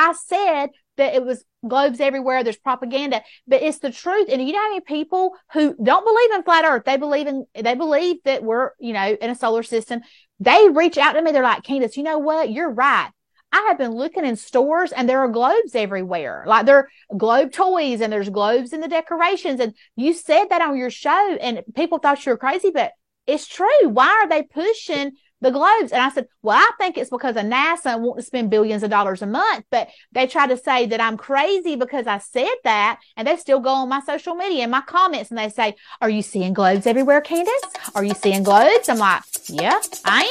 I said that it was globes everywhere. There's propaganda, but it's the truth. And you know how many people who don't believe in flat earth, they believe that we're, in a solar system. They reach out to me. They're like, Candace, you know what? You're right. I have been looking in stores and there are globes everywhere. Like there are globe toys and there's globes in the decorations. And you said that on your show and people thought you were crazy, but it's true. Why are they pushing the globes? And I said, well, I think it's because of NASA wanting to spend billions of dollars a month. But they try to say that I'm crazy because I said that. And they still go on my social media and my comments and they say, are you seeing globes everywhere, Candace? Are you seeing globes? I'm like, yeah, I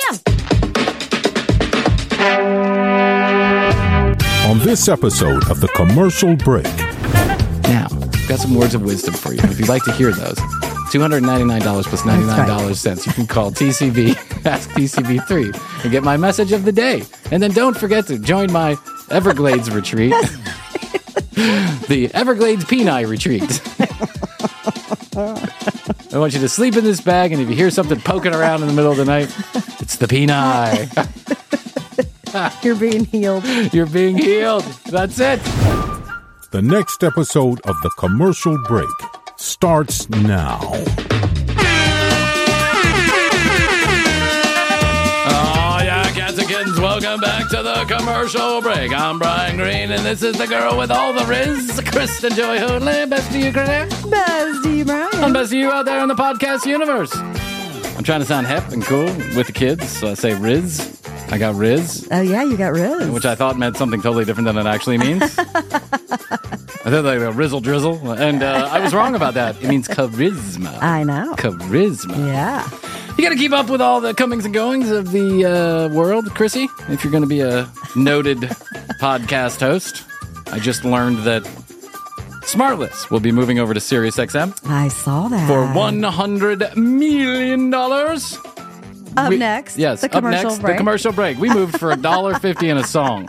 am. On this episode of The Commercial Break. Now, I've got some words of wisdom for you. If you'd like to hear those, $299 plus 99 cents. You can call TCB, Ask TCB3, and get my message of the day. And then don't forget to join my Everglades retreat, the Everglades Peni retreat. I want you to sleep in this bag, and if you hear something poking around in the middle of the night, it's the Peni. You're being healed. You're being healed. That's it. The next episode of The Commercial Break starts now. Oh, yeah, cats and kittens, welcome back to The Commercial Break. I'm Brian Green, and this is the girl with all the riz, Kristen Joy Hoadley. Best to you, Kristen. Best to you, Brian. And best to you out there in the podcast universe. I'm trying to sound hip and cool with the kids, so I say riz. I got riz. Oh, yeah, you got riz. Which I thought meant something totally different than it actually means. I thought like a rizzle drizzle, and I was wrong about that. It means charisma. I know. Charisma. Yeah. You got to keep up with all the comings and goings of the world, Chrissy, if you're going to be a noted podcast host. I just learned that Smartless will be moving over to SiriusXM. I saw that. For $100 million. Up next. Yes, the commercial up next, break. the commercial break. We moved for $1.50 in a song.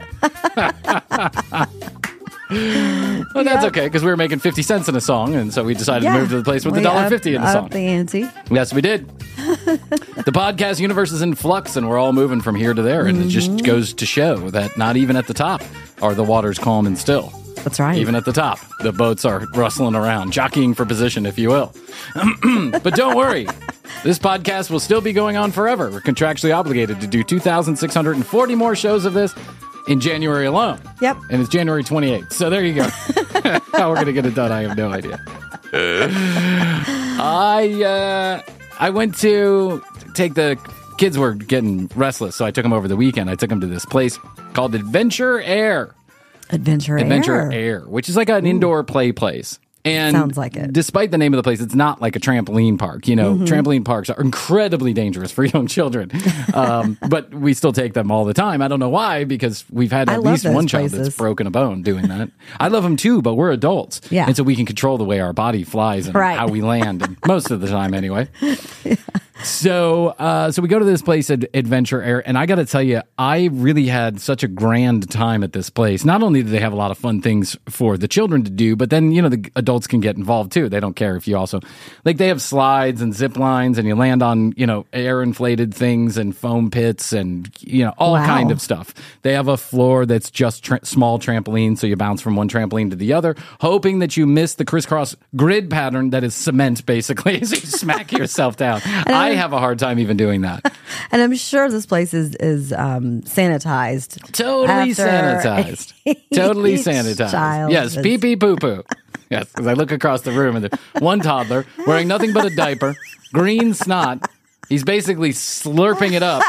Well, that's okay, because we were making 50 cents in a song, and so we decided to move to the place with $1.50 in a song. Up the ante. Yes, we did. The podcast universe is in flux, and we're all moving from here to there, and it just goes to show that not even at the top are the waters calm and still. That's right. Even at the top, the boats are rustling around, jockeying for position, if you will. But don't worry. This podcast will still be going on forever. We're contractually obligated to do 2,640 more shows of this in January alone. Yep. And it's January 28th. So there you go. How we're going to get it done, I have no idea. I went to take the kids were getting restless, so I took them over the weekend. I took them to this place called Adventure Air. Adventure Air, which is like an indoor play place. And sounds like it. Despite the name of the place, it's not like a trampoline park. You know, trampoline parks are incredibly dangerous for young children. But we still take them all the time. I don't know why, because we've had at least one child that's broken a bone doing that. I love them too, but we're adults. Yeah. And so we can control the way our body flies and how we land, and most of the time anyway. Yeah. So we go to this place at Adventure Air, and I got to tell you, I really had such a grand time at this place. Not only do they have a lot of fun things for the children to do, but then, the adults can get involved too. They don't care if you also, like, they have slides and zip lines, and you land on, air inflated things and foam pits and, all kind of stuff. They have a floor that's just small trampolines, so you bounce from one trampoline to the other, hoping that you miss the crisscross grid pattern that is cement, basically, so you smack yourself down. I have a hard time even doing that. And I'm sure this place is sanitized. Totally sanitized. Totally sanitized. Yes, pee pee poo poo. Yes, because I look across the room and there's one toddler wearing nothing but a diaper, green snot. He's basically slurping it up.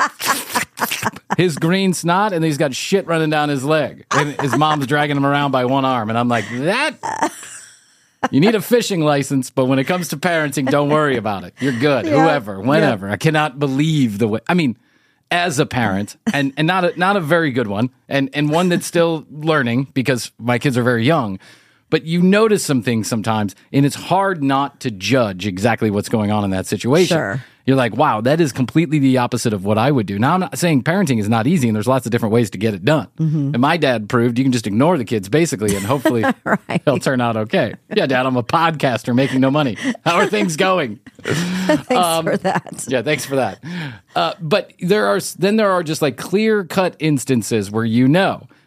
His green snot, and he's got shit running down his leg. And his mom's dragging him around by one arm. And I'm like, that... You need a fishing license, but when it comes to parenting, don't worry about it. You're good. Yeah. Whoever, whenever. Yeah. I cannot believe the way. I mean, as a parent, and not a very good one, and one that's still learning because my kids are very young. But you notice some things sometimes, and it's hard not to judge exactly what's going on in that situation. Sure. You're like, wow, that is completely the opposite of what I would do. Now, I'm not saying parenting is not easy, and there's lots of different ways to get it done. Mm-hmm. And my dad proved you can just ignore the kids, basically, and hopefully they'll turn out okay. Yeah, Dad, I'm a podcaster making no money. How are things going? Thanks for that. Yeah, thanks for that. But there are just like clear-cut instances where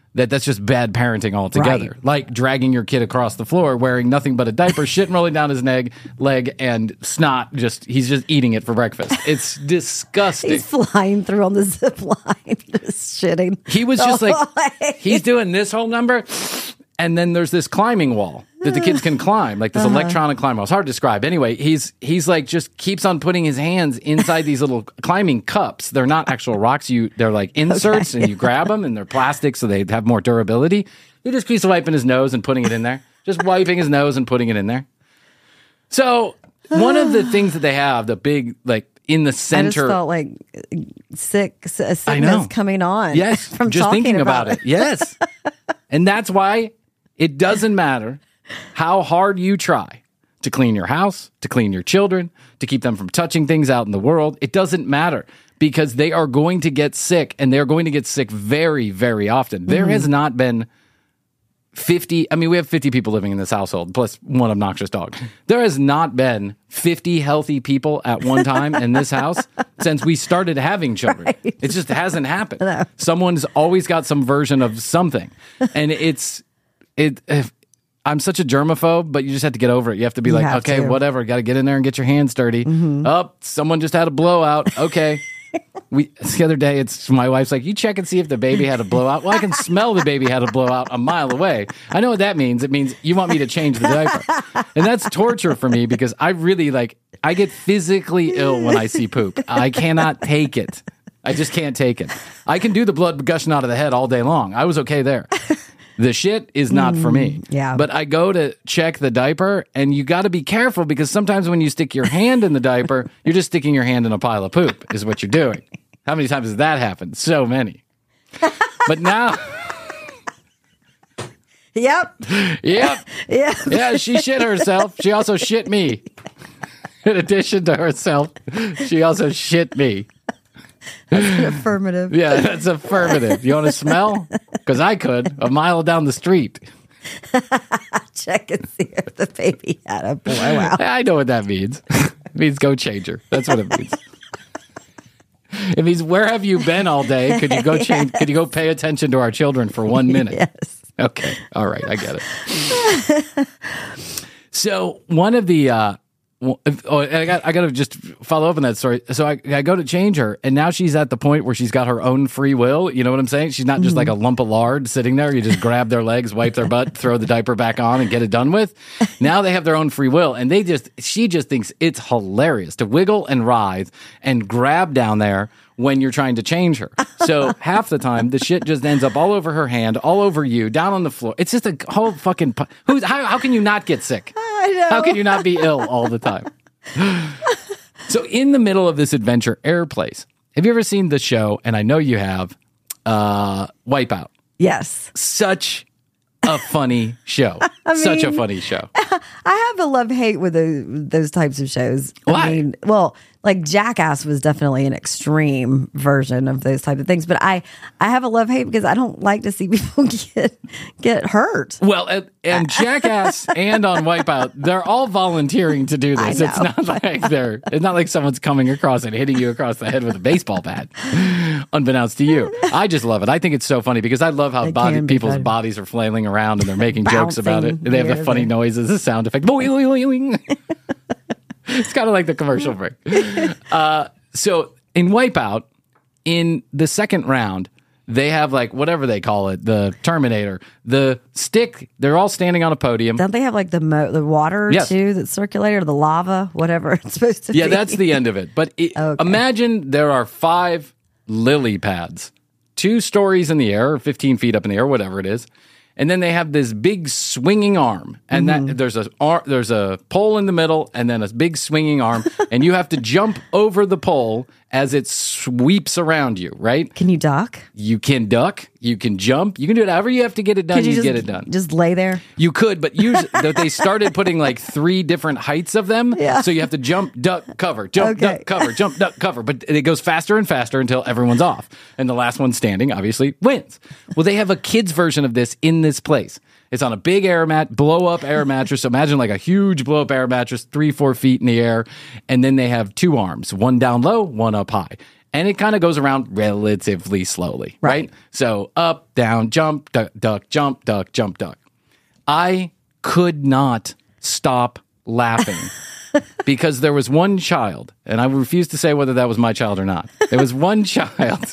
that's just bad parenting altogether. Right. Like dragging your kid across the floor wearing nothing but a diaper, shit rolling down his leg, and snot he's just eating it for breakfast. It's disgusting. He's flying through on the zip line, just shitting. He was just like, he's doing this whole number, and then there's this climbing wall that the kids can climb, like this electronic climb wall. It's hard to describe. Anyway, he's like just keeps on putting his hands inside these little climbing cups. They're not actual rocks. They're like inserts, and you grab them, and they're plastic, so they have more durability. He just keeps wiping his nose and putting it in there. Just wiping his nose and putting it in there. So one of the things that they have, the big, like, in the center. I just felt like sickness coming on. Yes, from just talking thinking about it. Yes. And that's why it doesn't matter how hard you try to clean your house, to clean your children, to keep them from touching things out in the world. It doesn't matter because they are going to get sick, and they're going to get sick very, very often. There has not been 50, I mean, we have 50 people living in this household, plus one obnoxious dog. There has not been 50 healthy people at one time in this house since we started having children. Right. It just hasn't happened. No. Someone's always got some version of something. And I'm such a germaphobe, but you just have to get over it. You have to be like, okay, whatever, got to get in there and get your hands dirty. Oh, someone just had a blowout. Okay. The other day, my wife's like, you check and see if the baby had a blowout. Well, I can smell the baby had a blowout a mile away. I know what that means. It means you want me to change the diaper. And that's torture for me because I really I get physically ill when I see poop. I cannot take it. I just can't take it. I can do the blood gushing out of the head all day long. I was okay there. The shit is not for me. Yeah. But I go to check the diaper, and you got to be careful because sometimes when you stick your hand in the diaper, you're just sticking your hand in a pile of poop is what you're doing. How many times has that happened? So many. But now... Yep. Yeah, she shit herself. She also shit me. In addition to herself, she also shit me. That's an affirmative. Yeah, that's affirmative. You want to smell? Because I could, a mile down the street. Check and see if the baby had a blowout. I know what that means. It means go change her. That's what it means. It means, where have you been all day? Could you go change? Could you go pay attention to our children for 1 minute? Yes. Okay. All right. I get it. So one of the... I got to just follow up on that story. So I go to change her, and now she's at the point where she's got her own free will. You know what I'm saying? She's not just like a lump of lard sitting there. You just grab their legs, wipe their butt, throw the diaper back on, and get it done with. Now they have their own free will, and she just thinks it's hilarious to wiggle and writhe and grab down there when you're trying to change her. So half the time, the shit just ends up all over her hand, all over you, down on the floor. It's just a whole fucking... How can you not get sick? I know. How can you not be ill all the time? So in the middle of this adventure air place, have you ever seen the show, and I know you have, Wipeout? Yes. Such a funny show. Such a funny show. I have a love-hate with those types of shows. Why? I mean, well, like Jackass was definitely an extreme version of those type of things, but I have a love-hate because I don't like to see people get hurt. Well, and Jackass and on Wipeout, they're all volunteering to do this. It's not like someone's coming across and hitting you across the head with a baseball bat, unbeknownst to you. I just love it. I think it's so funny because I love how people's bodies are flailing around and they're making jokes about it. They have the funny noises, the sound effect. It's kind of like the commercial break. So in Wipeout, in the second round, they have like whatever they call it, the Terminator, the stick. They're all standing on a podium. Don't they have like the water too that's circulated, or the lava, whatever it's supposed to be? Yeah, that's the end of it. But imagine there are 5 lily pads, 2 stories in the air, or 15 feet up in the air, whatever it is. And then they have this big swinging arm, and that there's a pole in the middle, and then a big swinging arm, and you have to jump over the pole as it sweeps around you. Right? Can you duck? You can duck. You can jump. You can do it however you have to get it done. You get it done. Just lay there. You could, but usually they started putting like 3 different heights of them. Yeah. So you have to jump, duck, cover, jump, duck, cover, jump, duck, cover. But it goes faster and faster until everyone's off, and the last one standing obviously wins. Well, they have a kids version of this in this place. It's on a big blow-up air mattress. So imagine like a huge blow-up air mattress, 3-4 feet in the air. And then they have 2 arms, one down low, one up high. And it kind of goes around relatively slowly, right? So up, down, jump, duck, jump, duck. I could not stop laughing because there was one child, and I refuse to say whether that was my child or not. There was one child.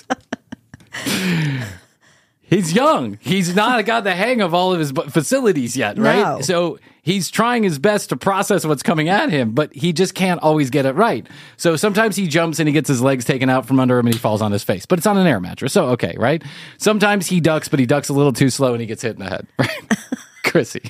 He's young. He's not got the hang of all of his facilities yet, right? No. So he's trying his best to process what's coming at him, but he just can't always get it right. So sometimes he jumps and he gets his legs taken out from under him and he falls on his face. But it's on an air mattress, so okay, right? Sometimes he ducks, but he ducks a little too slow and he gets hit in the head, right? Chrissy.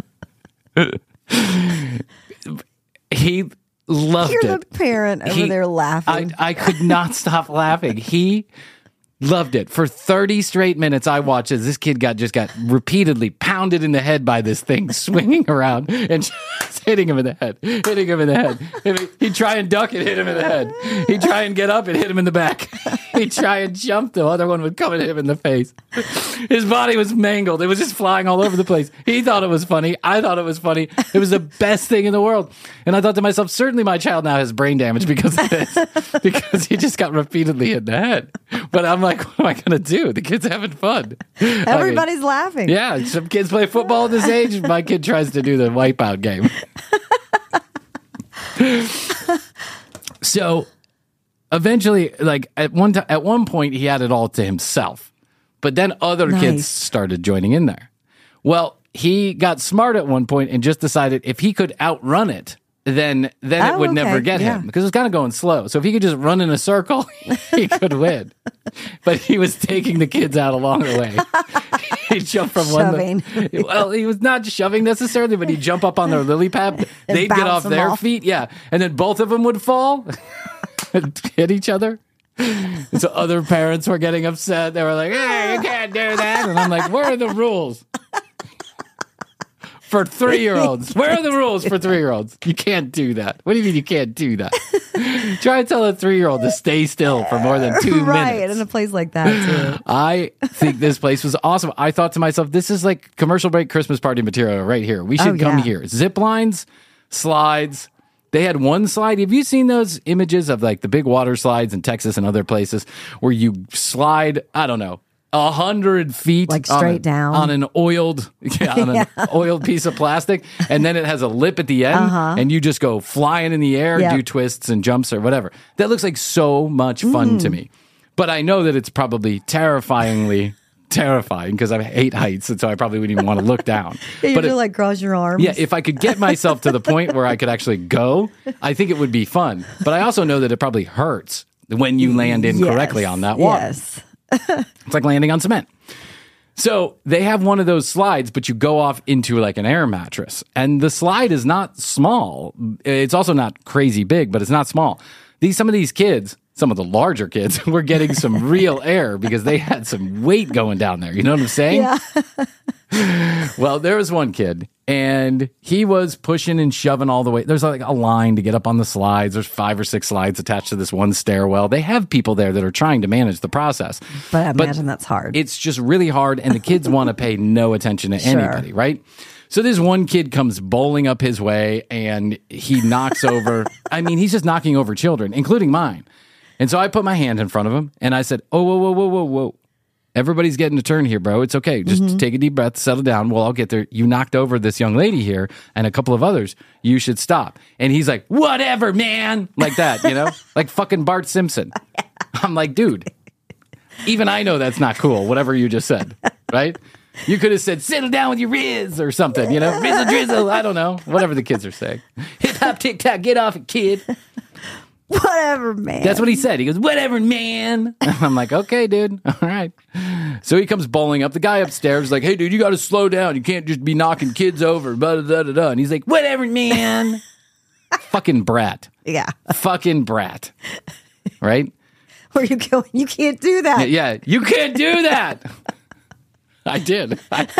He loved it. You're the parent over there laughing. I could not stop laughing. He loved it. For 30 straight minutes, I watched as this kid got repeatedly pounded in the head by this thing swinging around and just hitting him in the head. He'd try and duck and hit him in the head. He'd try and get up and hit him in the back. He'd try and jump. The other one would come and hit him in the face. His body was mangled. It was just flying all over the place. He thought it was funny. I thought it was funny. It was the best thing in the world. And I thought to myself, certainly my child now has brain damage because of this, because he just got repeatedly hit in the head. But I'm like, what am I going to do? The kid's having fun. Everybody's laughing. Yeah, some kids play football at this age. My kid tries to do the wipeout game. So eventually, like at one point, he had it all to himself. But then other kids started joining in there. Well, he got smart at one point and just decided if he could outrun it, then it would never get him because it was kind of going slow. So if he could just run in a circle, he could win. But he was taking the kids out along the way. He'd jump from shoving. Well, he was not shoving necessarily, but he'd jump up on their lily pad. They'd get off their feet. Yeah. And then both of them would fall and hit each other. And so other parents were getting upset. They were like, hey, you can't do that. And I'm like, where are the rules? For 3-year-olds. Where are the rules for 3-year-olds? You can't do that. What do you mean you can't do that? Try to tell a 3-year-old to stay still for more than 2 minutes. Right, in a place like that, too. I think this place was awesome. I thought to myself, this is like commercial break Christmas party material right here. We should come here. Zip lines, slides. They had one slide. Have you seen those images of like the big water slides in Texas and other places where you slide, I don't know, 100 feet like straight down on an oiled oiled piece of plastic, and then it has a lip at the end, and you just go flying in the air, do twists and jumps or whatever. That looks like so much fun to me, but I know that it's probably terrifying because I hate heights, and so I probably wouldn't even want to look down. You but like cross your arms. Yeah, if I could get myself to the point where I could actually go, I think it would be fun. But I also know that it probably hurts when you land incorrectly on that water. Yes. It's like landing on cement. So they have one of those slides, but you go off into like an air mattress. And the slide is not small. It's also not crazy big, but it's not small. Some of these kids, some of the larger kids, were getting some real air because they had some weight going down there. You know what I'm saying? Yeah. Well, there was one kid, and he was pushing and shoving all the way. There's like a line to get up on the slides. There's 5 or 6 slides attached to this one stairwell. They have people there that are trying to manage the process. But I imagine that's hard. It's just really hard, and the kids want to pay no attention to anybody, right? So this one kid comes bowling up his way, and he knocks over. I mean, he's just knocking over children, including mine. And so I put my hand in front of him, and I said, oh, whoa. Everybody's getting a turn here, bro. It's okay. Just take a deep breath, settle down. Well, I'll get there. You knocked over this young lady here and a couple of others. You should stop. And he's like, whatever, man. Like that, you know? Like fucking Bart Simpson. I'm like, dude, even I know that's not cool, whatever you just said, right? You could have said, settle down with your Riz or something, you know? Rizzle, drizzle, I don't know. Whatever the kids are saying. Hip hop, tick tock, get off it, kid. Whatever, man. That's what he said. He goes, whatever, man. I'm like, okay, dude. All right. So he comes bowling up. The guy upstairs is like, hey, dude, you got to slow down. You can't just be knocking kids over. Blah, blah, blah, blah. And he's like, whatever, man. Fucking brat. Yeah. Fucking brat. Right? Where you going? You can't do that. Yeah, you can't do that. I did. But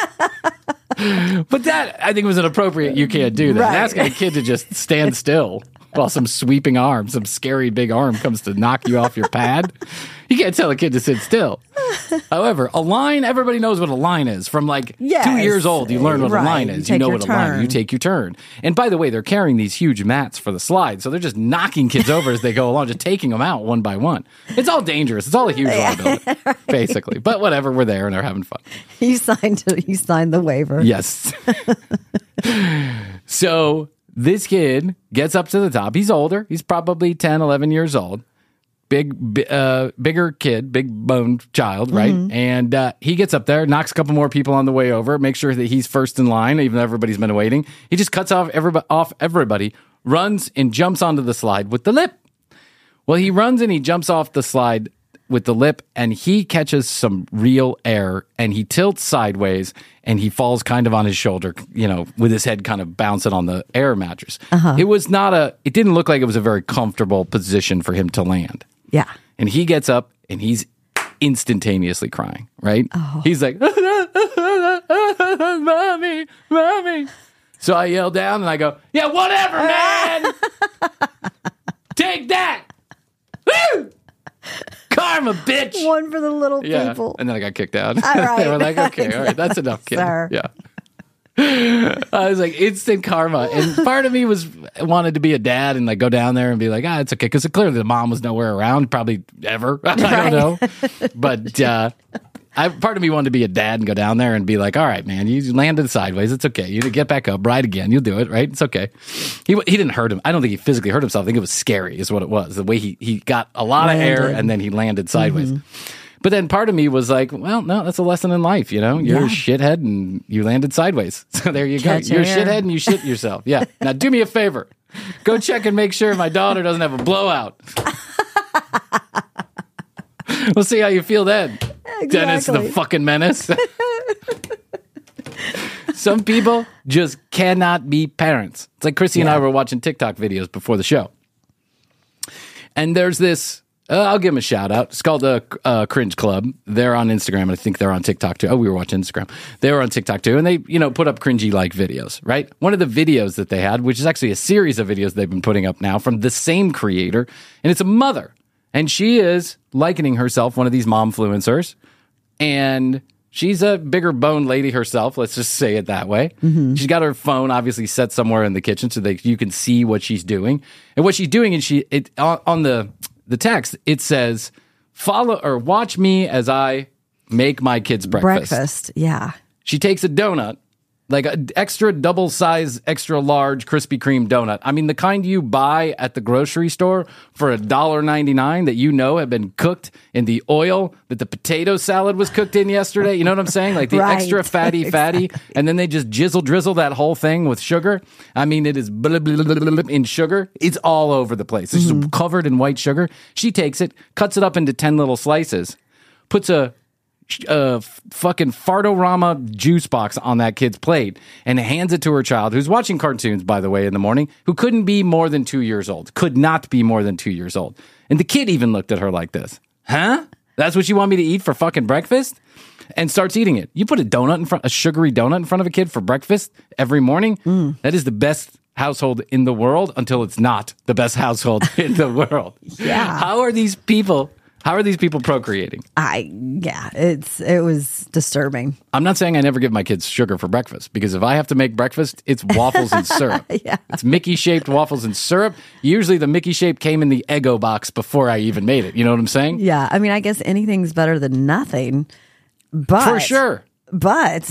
that, I think, was an appropriate you can't do that. Right. Asking a kid to just stand still while some sweeping arm, some scary big arm comes to knock you off your pad. You can't tell a kid to sit still. However, a line, everybody knows what a line is. From 2 years old, you learn what a line is. You know what a line is. You take your turn. And by the way, they're carrying these huge mats for the slide. So they're just knocking kids over as they go along, just taking them out one by one. It's all dangerous. It's all a huge liability, basically. But whatever, we're there and they're having fun. You signed the waiver. Yes. So this kid gets up to the top. He's older. He's probably 10, 11 years old. Bigger kid, big boned child, right? And he gets up there, knocks a couple more people on the way over, makes sure that he's first in line, even though everybody's been waiting. He just cuts off everybody, runs and jumps onto the slide with the lip. Well, he runs and he jumps off the slide with the lip, and he catches some real air, and he tilts sideways, and he falls kind of on his shoulder, with his head kind of bouncing on the air mattress. It didn't look like it was a very comfortable position for him to land. Yeah. And he gets up and he's instantaneously crying, right? Oh. He's like, mommy, mommy. So I yell down and I go, yeah, whatever, man. Take that. Woo! Karma, bitch. One for the little people. And then I got kicked out. All right. They were like, okay, all right, that's enough, kid. Sir. Yeah. I was like, instant karma. And part of me wanted to be a dad and go down there and be like, it's okay. Because clearly the mom was nowhere around, probably ever. I don't know. But part of me wanted to be a dad and go down there and be like, all right, man, you landed sideways. It's okay. You get back up, ride again. You'll do it, right? It's okay. He didn't hurt him. I don't think he physically hurt himself. I think it was scary is what it was. The way he got a lot of air and then he landed sideways. But then part of me was like, well, no, that's a lesson in life, You're a shithead and you landed sideways. So there you go. You're a shithead and you shit yourself. Yeah. Now do me a favor. Go check and make sure my daughter doesn't have a blowout. We'll see how you feel then. Exactly. Dennis the fucking menace. Some people just cannot be parents. It's like Chrissy and I were watching TikTok videos before the show. And there's this... I'll give them a shout out. It's called the Cringe Club. They're on Instagram, and I think they're on TikTok too. Oh, we were watching Instagram. They were on TikTok too, and they, put up cringy-like videos, right? One of the videos that they had, which is actually a series of videos they've been putting up now from the same creator, and it's a mother, and she is likening herself one of these momfluencers, and she's a bigger boned lady herself. Let's just say it that way. She's got her phone obviously set somewhere in the kitchen so that you can see what she's doing, and what she's doing, and on the text, it says, follow or watch me as I make my kids breakfast. Yeah. She takes a donut, like an extra double size, extra large Krispy Kreme donut. I mean, the kind you buy at the grocery store for $1.99 that have been cooked in the oil that the potato salad was cooked in yesterday. You know what I'm saying? Like the extra fatty, and then they just drizzle that whole thing with sugar. I mean, it is in sugar. It's all over the place. It's just covered in white sugar. She takes it, cuts it up into 10 little slices, puts a fucking Fartorama juice box on that kid's plate and hands it to her child, who's watching cartoons, by the way, in the morning, who couldn't be more than 2 years old. Could not be more than 2 years old. And the kid even looked at her like this. Huh? That's what you want me to eat for fucking breakfast? And starts eating it. You put a sugary donut in front of a kid for breakfast every morning? That is the best household in the world until it's not the best household in the world. Yeah. How are these people procreating? It was disturbing. I'm not saying I never give my kids sugar for breakfast, because if I have to make breakfast, it's waffles and syrup. Yeah. It's Mickey-shaped waffles and syrup. Usually the Mickey shape came in the Eggo box before I even made it. You know what I'm saying? Yeah. I mean, I guess anything's better than nothing. But for sure. But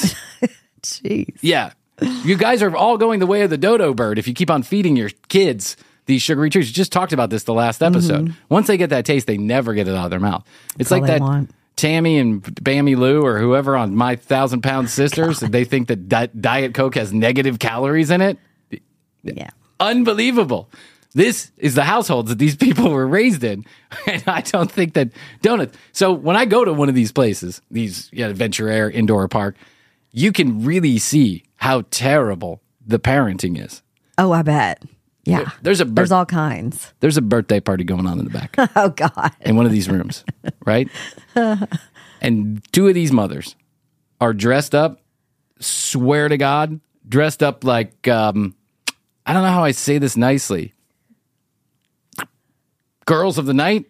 jeez. Yeah. You guys are all going the way of the dodo bird if you keep on feeding your kids these sugary treats. You just talked about this the last episode. Once they get that taste, they never get it out of their mouth. It's like that Tammy and Bammy Lou or whoever on My 1,000-Pound Sisters, they think that Diet Coke has negative calories in it. Yeah. Unbelievable. This is the households that these people were raised in. And I don't think that donuts. So when I go to one of ththese places, these Adventure Air indoor park, you can really see how terrible the parenting is. Oh, I bet. Yeah. There's all kinds. There's a birthday party going on in the back. Oh, God. In one of these rooms, right? And two of these mothers are dressed up, swear to God, dressed up like, I don't know how I say this nicely. Girls of the night,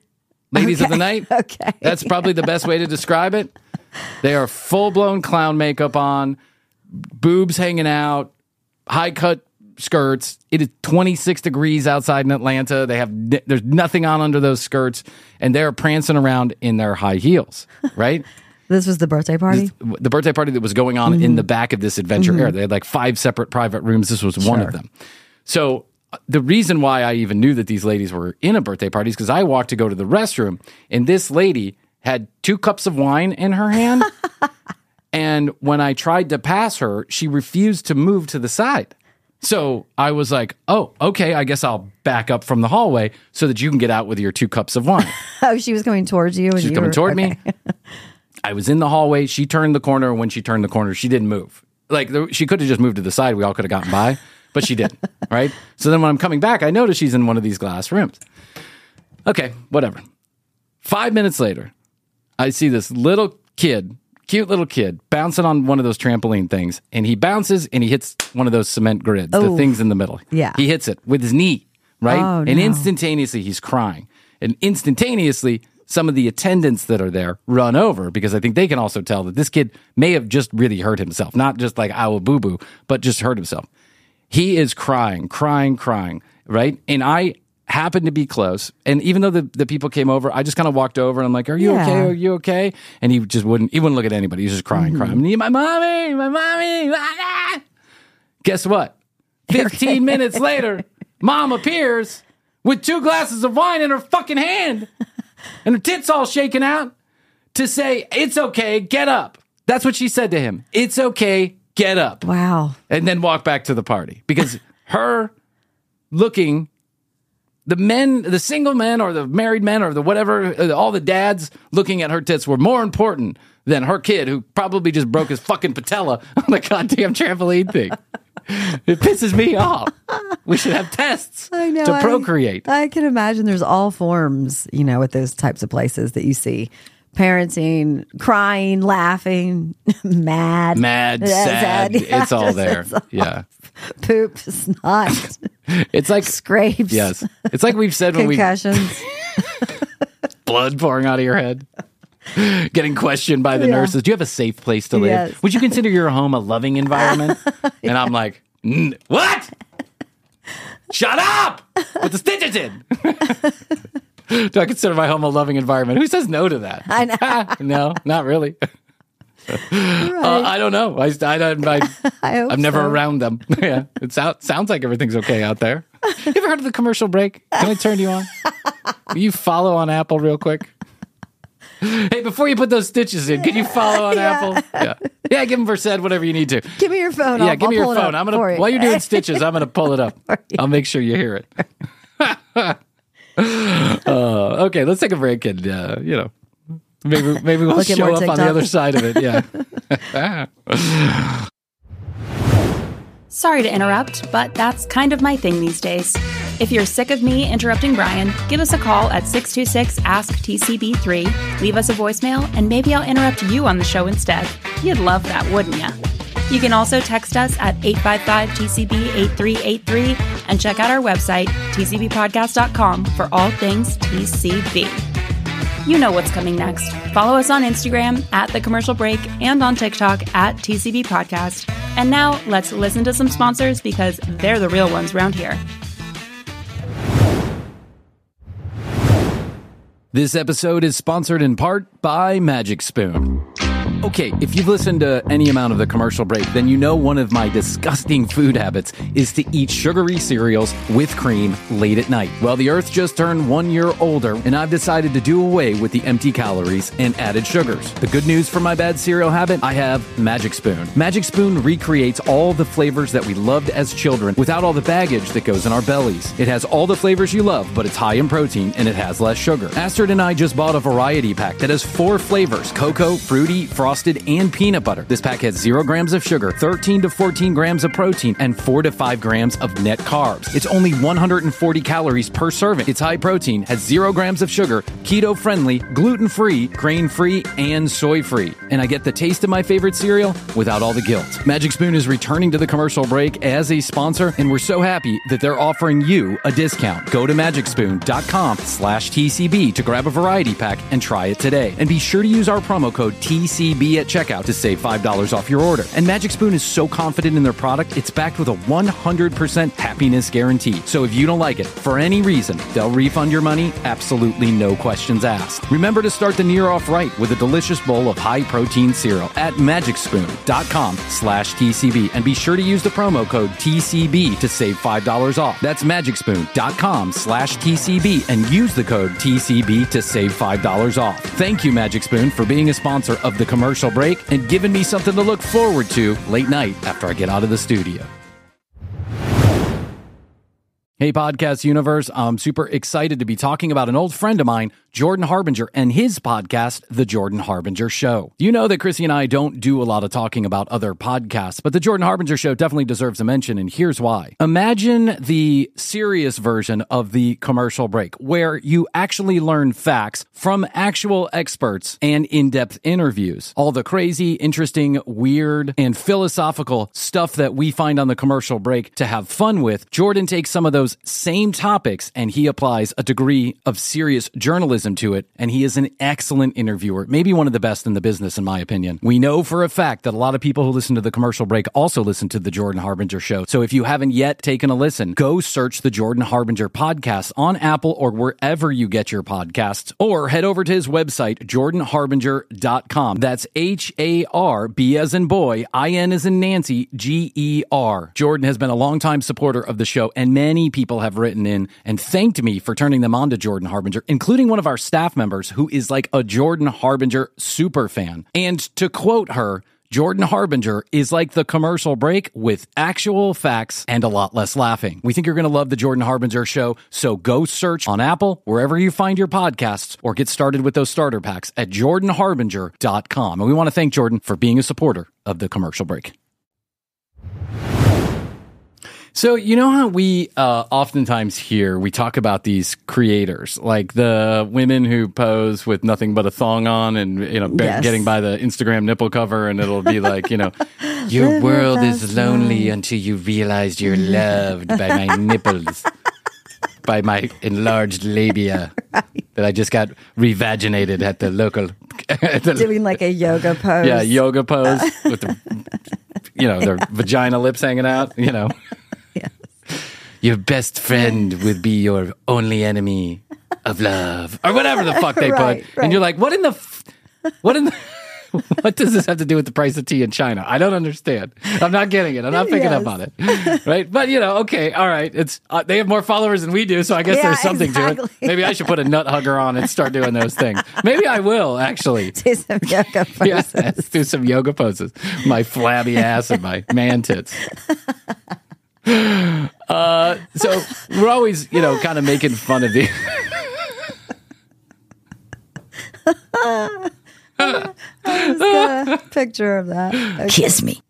ladies of the night. Okay. That's probably the best way to describe it. They are full-blown clown makeup on, boobs hanging out, high-cut skirts. It is 26 degrees outside in Atlanta. There's nothing on under those skirts, and they're prancing around in their high heels, right? This was the birthday party? The birthday party that was going on in the back of this adventure area. They had like 5 separate private rooms. This was one of them. So the reason why I even knew that these ladies were in a birthday party is because I walked to go to the restroom, and this lady had 2 cups of wine in her hand. And when I tried to pass her, she refused to move to the side. So I was like, oh, okay, I guess I'll back up from the hallway so that you can get out with your 2 cups of wine. Oh, she was coming towards you? She was coming toward me. I was in the hallway. She turned the corner. When she turned the corner, she didn't move. Like, she could have just moved to the side. We all could have gotten by, but she didn't, right? So then when I'm coming back, I notice she's in one of these glass rooms. Okay, whatever. 5 minutes later, I see this little kid, cute little kid, bouncing on one of those trampoline things, and he bounces and he hits one of those cement grids, the things in the middle. Yeah. He hits it with his knee, right? Oh, and instantaneously he's crying. And instantaneously, some of the attendants that are there run over because I think they can also tell that this kid may have just really hurt himself, not just like ow boo boo, but just hurt himself. He is crying, right? And I happened to be close. And even though the people came over, I just kind of walked over and I'm like, are you okay? Are you okay? And he just wouldn't look at anybody. He was just crying. My mommy. Guess what? 15 minutes later, mom appears with 2 glasses of wine in her fucking hand and her tits all shaking out to say, it's okay, get up. That's what she said to him. It's okay, get up. Wow. And then walk back to the party because her looking... The single men or the married men or the whatever, all the dads looking at her tits were more important than her kid who probably just broke his fucking patella on the goddamn trampoline thing. It pisses me off. We should have tests to procreate. I can imagine there's all forms, with those types of places that you see. Parenting, crying, laughing, mad, sad. It's all there. Yeah. Poop, snot. It's like scrapes. Yes. It's like we've said when concussions. Blood pouring out of your head. Getting questioned by the nurses. Do you have a safe place to live? Yes. Would you consider your home a loving environment? And I'm like, what? Shut up! Put the stitches in. Do I consider my home a loving environment? Who says no to that? I know. No, not really. Right. I don't know. I'm never around them. Yeah, it sounds like everything's okay out there. You ever heard of the commercial break? Can I turn you on? Will you follow on Apple real quick? Hey, before you put those stitches in, can you follow on Apple? Yeah. Give them Versed, whatever you need to. Give me your phone. Yeah, give me your phone. While you're doing stitches, I'm gonna pull it up. I'll make sure you hear it. Okay, let's take a break and maybe we'll show up on the other side of it. Yeah. Sorry to interrupt, but that's kind of my thing these days. If you're sick of me interrupting Brian, give us a call at 626-ASK-TCB3, leave us a voicemail, and maybe I'll interrupt you on the show instead. You'd love that, wouldn't you? You can also text us at 855-TCB-8383 and check out our website, tcbpodcast.com, for all things TCB. You know what's coming next. Follow us on Instagram at The Commercial Break and on TikTok at TCB Podcast. And now let's listen to some sponsors because they're the real ones around here. This episode is sponsored in part by Magic Spoon. Okay, if you've listened to any amount of The Commercial Break, then you know one of my disgusting food habits is to eat sugary cereals with cream late at night. Well, the Earth just turned 1 year older, and I've decided to do away with the empty calories and added sugars. The good news for my bad cereal habit, I have Magic Spoon. Magic Spoon recreates all the flavors that we loved as children without all the baggage that goes in our bellies. It has all the flavors you love, but it's high in protein and it has less sugar. Astrid and I just bought a variety pack that has 4 flavors: cocoa, fruity, frosty, frosted, and peanut butter. This pack has 0 grams of sugar, 13 to 14 grams of protein, and 4 to 5 grams of net carbs. It's only 140 calories per serving. It's high protein, has 0 grams of sugar, keto-friendly, gluten-free, grain-free, and soy-free. And I get the taste of my favorite cereal without all the guilt. Magic Spoon is returning to the commercial break as a sponsor, and we're so happy that they're offering you a discount. Go to magicspoon.com/TCB to grab a variety pack and try it today. And be sure to use our promo code TCB at checkout to save $5 off your order. And Magic Spoon is so confident in their product, it's backed with a 100% happiness guarantee. So if you don't like it, for any reason, they'll refund your money, absolutely no questions asked. Remember to start the year off right with a delicious bowl of high-protein cereal at magicspoon.com/TCB. And be sure to use the promo code TCB to save $5 off. That's magicspoon.com/TCB and use the code TCB to save $5 off. Thank you, Magic Spoon, for being a sponsor of the commercial break and giving me something to look forward to late night after I get out of the studio. Hey, Podcast Universe. I'm super excited to be talking about an old friend of mine, Jordan Harbinger, and his podcast, The Jordan Harbinger Show. You know that Chrissy and I don't do a lot of talking about other podcasts, but The Jordan Harbinger Show definitely deserves a mention, and here's why. Imagine the serious version of the commercial break, where you actually learn facts from actual experts and in-depth interviews. All the crazy, interesting, weird, and philosophical stuff that we find on the commercial break to have fun with, Jordan takes some of those same topics and he applies a degree of serious journalism to it, and he is an excellent interviewer, maybe one of the best in the business in my opinion. We know for a fact that a lot of people who listen to the commercial break also listen to the Jordan Harbinger Show, so if you haven't yet taken a listen, go search the Jordan Harbinger podcast on Apple or wherever you get your podcasts, or head over to his website, jordanharbinger.com. That's H-A-R-B as in boy, I-N as in Nancy, G-E-R. Jordan has been a longtime supporter of the show, and many people have written in and thanked me for turning them on to Jordan Harbinger, including one of our staff members who is like a Jordan Harbinger super fan. And to quote her, Jordan Harbinger is like the commercial break with actual facts and a lot less laughing. We think you're going to love the Jordan Harbinger Show, so go search on Apple, wherever you find your podcasts, or get started with those starter packs at jordanharbinger.com. And we want to thank Jordan for being a supporter of the commercial break. So, you know how we oftentimes hear, we talk about these creators, like the women who pose with nothing but a thong on and, you know, getting by the Instagram nipple cover, and it'll be like, you know, your world is lonely until you realize you're loved by my nipples, by my enlarged labia that I just got revaginated at the local. Doing like a yoga pose. Yeah, yoga pose with the, you know, their vagina lips hanging out, you know. Your best friend would be your only enemy of love, or whatever the fuck they put. Right. And you're like, what does this have to do with the price of tea in China? I don't understand. I'm not getting it. I'm not picking up on it. Right. But, you know, okay. All right. It's, they have more followers than we do. So I guess there's something to it. Maybe I should put a nut hugger on and start doing those things. Maybe I will actually. Do some yoga poses. Yeah, do some yoga poses. My flabby ass and my man tits. So we're always, you know, kind of making fun of the. I just got a picture of that. Okay. Kiss me.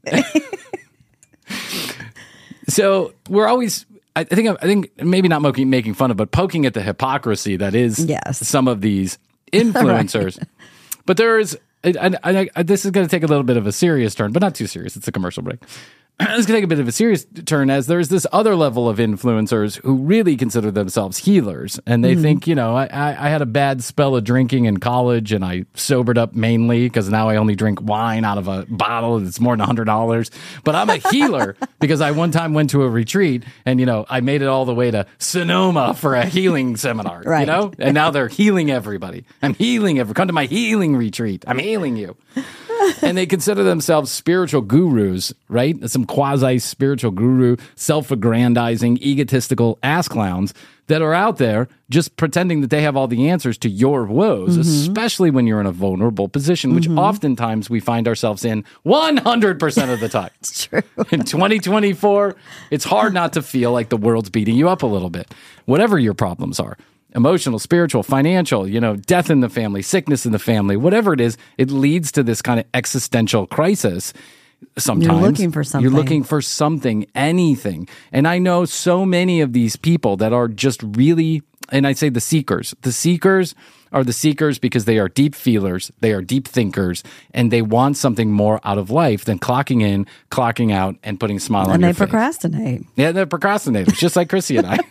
So we're always, I think maybe not making fun of, but poking at the hypocrisy that is some of these influencers. Right. But there is, this is going to take a little bit of a serious turn, but not too serious. It's a commercial break. It's going to take a bit of a serious turn, as there's this other level of influencers who really consider themselves healers. And they think, you know, I had a bad spell of drinking in college and I sobered up mainly because now I only drink wine out of a bottle that's more than $100. But I'm a healer because I one time went to a retreat and, you know, I made it all the way to Sonoma for a healing seminar, you know, and now they're healing everybody. I'm healing everyone. Come to my healing retreat. I'm healing you. And they consider themselves spiritual gurus, right? Some quasi-spiritual guru, self-aggrandizing, egotistical ass clowns that are out there just pretending that they have all the answers to your woes, especially when you're in a vulnerable position, which oftentimes we find ourselves in 100% of the time. It's true. In 2024, it's hard not to feel like the world's beating you up a little bit, whatever your problems are. emotional, spiritual, financial, death in the family, sickness in the family, whatever it is, it leads to this kind of existential crisis. Sometimes you're looking for something. You're looking for something, anything. And I know so many of these people that are just really, and I say the seekers. The seekers are the seekers because they are deep feelers, they are deep thinkers, and they want something more out of life than clocking in, clocking out, and putting a smile on your face. And they procrastinate. Yeah, they're procrastinators, just like Chrissy and I.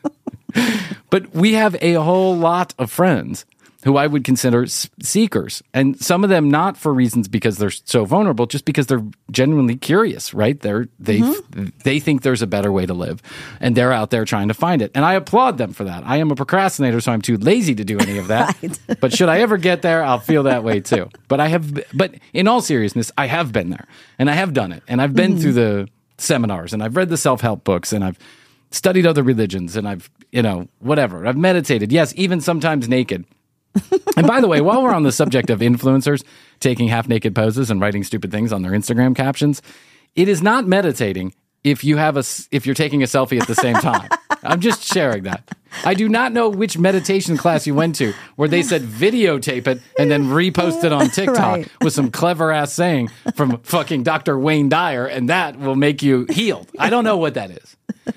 But we have a whole lot of friends who I would consider seekers. And some of them not for reasons because they're so vulnerable, just because they're genuinely curious, right? They think there's a better way to live, and they're out there trying to find it. And I applaud them for that. I am a procrastinator, so I'm too lazy to do any of that. Right. But should I ever get there, I'll feel that way too. But in all seriousness, I have been there, and I have done it. And I've been through the seminars, and I've read the self-help books, and I've studied other religions, and I've, whatever. I've meditated. Yes, even sometimes naked. And by the way, while we're on the subject of influencers taking half-naked poses and writing stupid things on their Instagram captions, it is not meditating if you're taking a selfie at the same time. I'm just sharing that. I do not know which meditation class you went to where they said videotape it and then repost it on TikTok with some clever ass saying from fucking Dr. Wayne Dyer, and that will make you healed. I don't know what that is.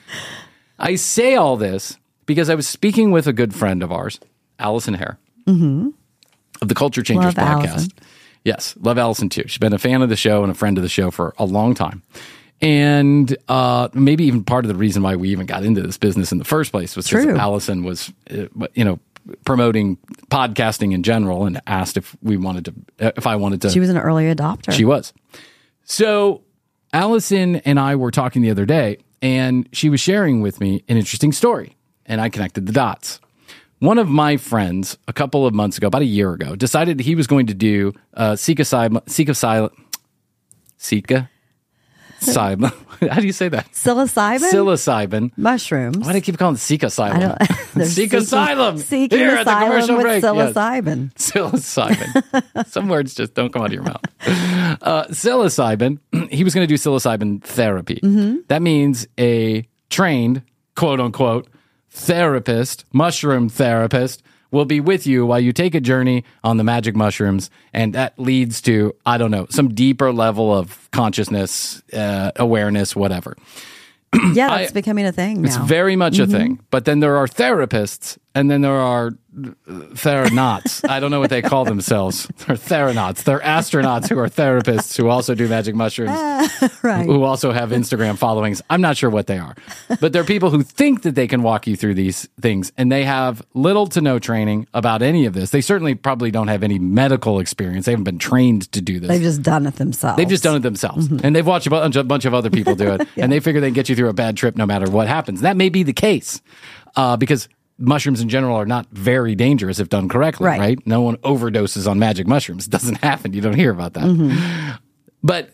I say all this because I was speaking with a good friend of ours, Allison Hare. Mm-hmm. Of the Culture Changers podcast. Allison. Yes, love Allison too. She's been a fan of the show and a friend of the show for a long time. And maybe even part of the reason why we even got into this business in the first place was because Allison was, promoting podcasting in general and asked if I wanted to. She was an early adopter. She was. So Allison and I were talking the other day, and she was sharing with me an interesting story, and I connected the dots. One of my friends, a couple of months ago, about a year ago, decided he was going to do psilocybin. How do you say that? Psilocybin. Mushrooms. Why do I keep calling it psilocybin? Psilocybin. Here at the commercial break. Psilocybin. Yes. Psilocybin. Some words just don't come out of your mouth. Psilocybin. He was going to do psilocybin therapy. Mm-hmm. That means a trained, quote unquote, therapist, mushroom therapist, will be with you while you take a journey on the magic mushrooms, and that leads to, I don't know, some deeper level of consciousness, awareness, whatever. Yeah, that's becoming a thing now. It's very much a thing. But then there are therapists, and then there are theranauts. I don't know what they call themselves. They're theranauts. They're astronauts who are therapists who also do magic mushrooms, right. Who also have Instagram followings. I'm not sure what they are. But they're people who think that they can walk you through these things, and they have little to no training about any of this. They certainly probably don't have any medical experience. They haven't been trained to do this. They've just done it themselves. And they've watched a bunch of other people do it, and they figure they can get you through a bad trip no matter what happens. That may be the case because mushrooms in general are not very dangerous if done correctly, right? No one overdoses on magic mushrooms. It doesn't happen. You don't hear about that. Mm-hmm. But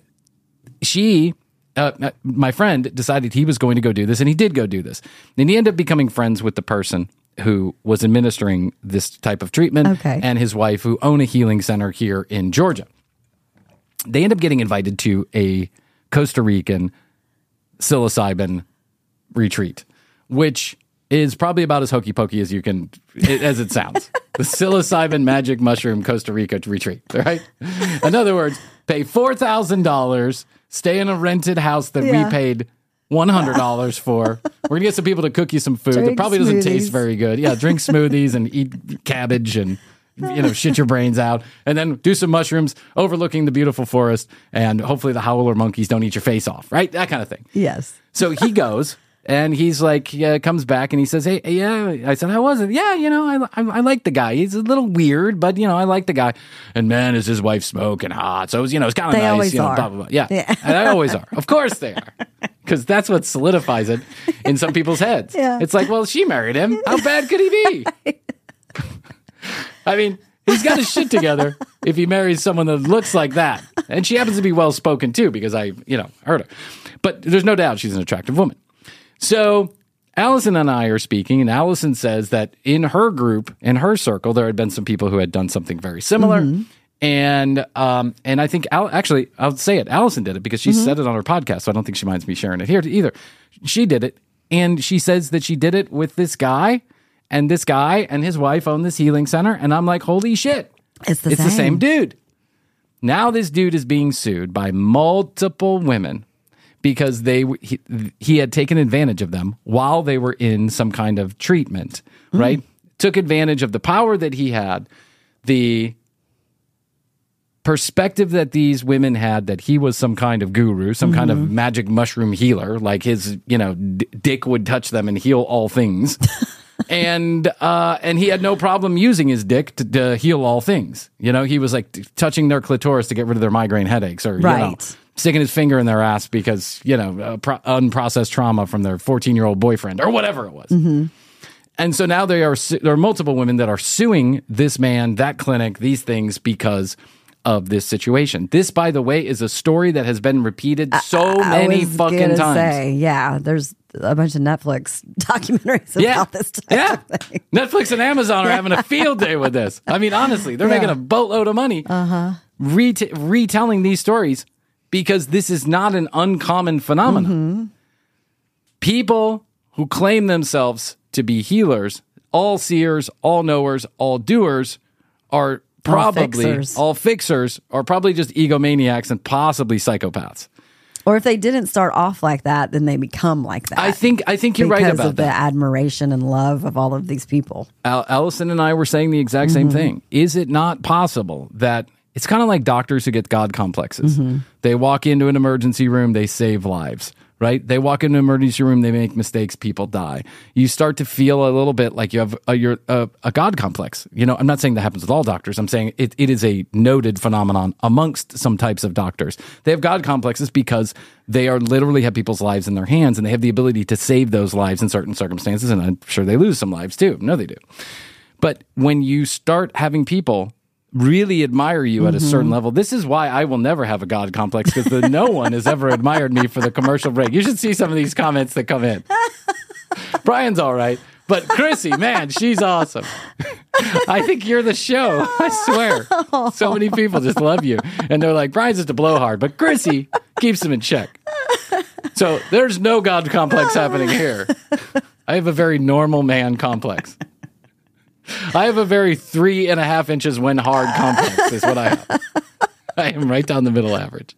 my friend decided he was going to go do this, and he did go do this. And he ended up becoming friends with the person who was administering this type of treatment and his wife, who own a healing center here in Georgia. They end up getting invited to a Costa Rican psilocybin retreat, which is probably about as hokey pokey as as it sounds. The psilocybin magic mushroom Costa Rica retreat, right? In other words, pay $4,000, stay in a rented house that we paid $100 for. We're going to get some people to cook you some food that probably doesn't taste very good. Yeah, drink smoothies and eat cabbage and shit your brains out, and then do some mushrooms overlooking the beautiful forest, and hopefully the howler monkeys don't eat your face off, right? That kind of thing. Yes. So he goes, and he's like, comes back, and he says, hey, yeah. I said, how was it? Yeah, I like the guy. He's a little weird, but, I like the guy. And man, is his wife smoking hot. So, it's kind of nice. They always are. Blah, blah, blah. Yeah. And they always are. Of course they are. Because that's what solidifies it in some people's heads. Yeah. It's like, well, she married him. How bad could he be? I mean, he's got his shit together if he marries someone that looks like that. And she happens to be well-spoken, too, because I, heard her. But there's no doubt she's an attractive woman. So Allison and I are speaking, and Allison says that in her group, in her circle, there had been some people who had done something very similar. Mm-hmm. And I think, actually, I'll say it. Allison did it because she said it on her podcast, so I don't think she minds me sharing it here either. She did it, and she says that she did it with this guy, And this guy and his wife own this healing center. And I'm like, holy shit. It's the same dude. Now this dude is being sued by multiple women because he had taken advantage of them while they were in some kind of treatment, right? Took advantage of the power that he had, the perspective that these women had that he was some kind of guru, some kind of magic mushroom healer, like his, dick would touch them and heal all things. And he had no problem using his dick to heal all things. He was like touching their clitoris to get rid of their migraine headaches, or sticking his finger in their ass because unprocessed trauma from their 14-year-old boyfriend or whatever it was. And so now there are multiple women that are suing this man, that clinic, these things because of this situation. This, by the way, is a story that has been repeated so many fucking times. There's a bunch of Netflix documentaries about this type of thing. Netflix and Amazon are having a field day with this. I mean, honestly, they're making a boatload of money retelling these stories because this is not an uncommon phenomenon. People who claim themselves to be healers, all seers, all knowers, all doers, are probably all fixers, are probably just egomaniacs and possibly psychopaths. Or if they didn't start off like that, then they become like that. I think you're right about that. Because of the admiration and love of all of these people. Allison and I were saying the exact same thing. Is it not possible that it's kind of like doctors who get God complexes? They walk into an emergency room, they save lives. Right? They walk into an emergency room, they make mistakes, people die. You start to feel a little bit like you have a God complex. I'm not saying that happens with all doctors. I'm saying it is a noted phenomenon amongst some types of doctors. They have God complexes because they are literally have people's lives in their hands and they have the ability to save those lives in certain circumstances. And I'm sure they lose some lives too. No, they do. But when you start having people really admire you at a certain level. This is why I will never have a God complex, because no one has ever admired me for the commercial break. You should see some of these comments that come in. Brian's all right, but Chrissy, man, she's awesome. I think you're the show. I swear. So many people just love you. And they're like, Brian's just a blowhard, but Chrissy keeps them in check. So there's no God complex happening here. I have a very normal man complex. I have a very 3.5 inches when hard complex is what I have. I am right down the middle average.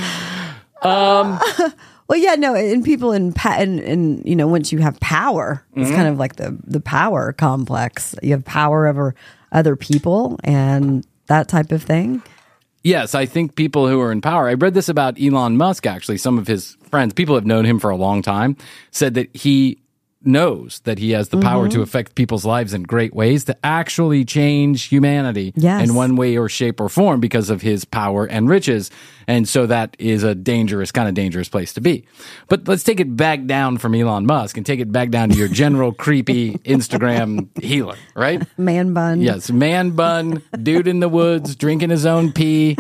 Well, yeah, no, and people in once you have power, it's kind of like the power complex. You have power over other people and that type of thing. Yes, I think people who are in power. I read this about Elon Musk, actually. Some of his friends, people have known him for a long time, said that he knows that he has the power to affect people's lives in great ways, to actually change humanity in one way or shape or form because of his power and riches. And so that is a dangerous place to be. But let's take it back down from Elon Musk and take it back down to your general creepy Instagram healer, right? Man bun. Yes, man bun, dude in the woods, drinking his own pee.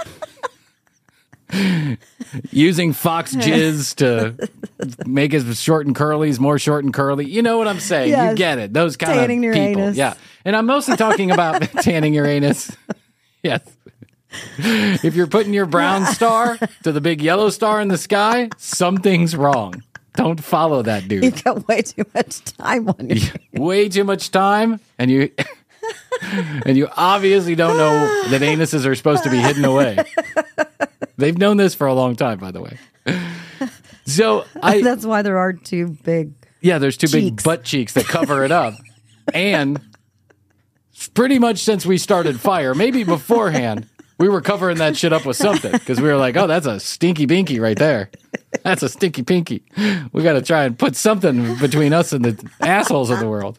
Using fox jizz to make his short and curlies more short and curly. You know what I'm saying? Yes. You get it. Those kind tanning of people. Anus. Yeah. And I'm mostly talking about tanning your anus. Yes. If you're putting your brown star to the big yellow star in the sky, something's wrong. Don't follow that dude. You've got way too much time on you. Way too much time, and you obviously don't know that anuses are supposed to be hidden away. They've known this for a long time, by the way. So that's why there are two big there's two big butt cheeks that cover it up. And pretty much since we started Fire, maybe beforehand, we were covering that shit up with something, because we were like, oh, that's a stinky binky right there. That's a stinky pinky. We got to try and put something between us and the assholes of the world.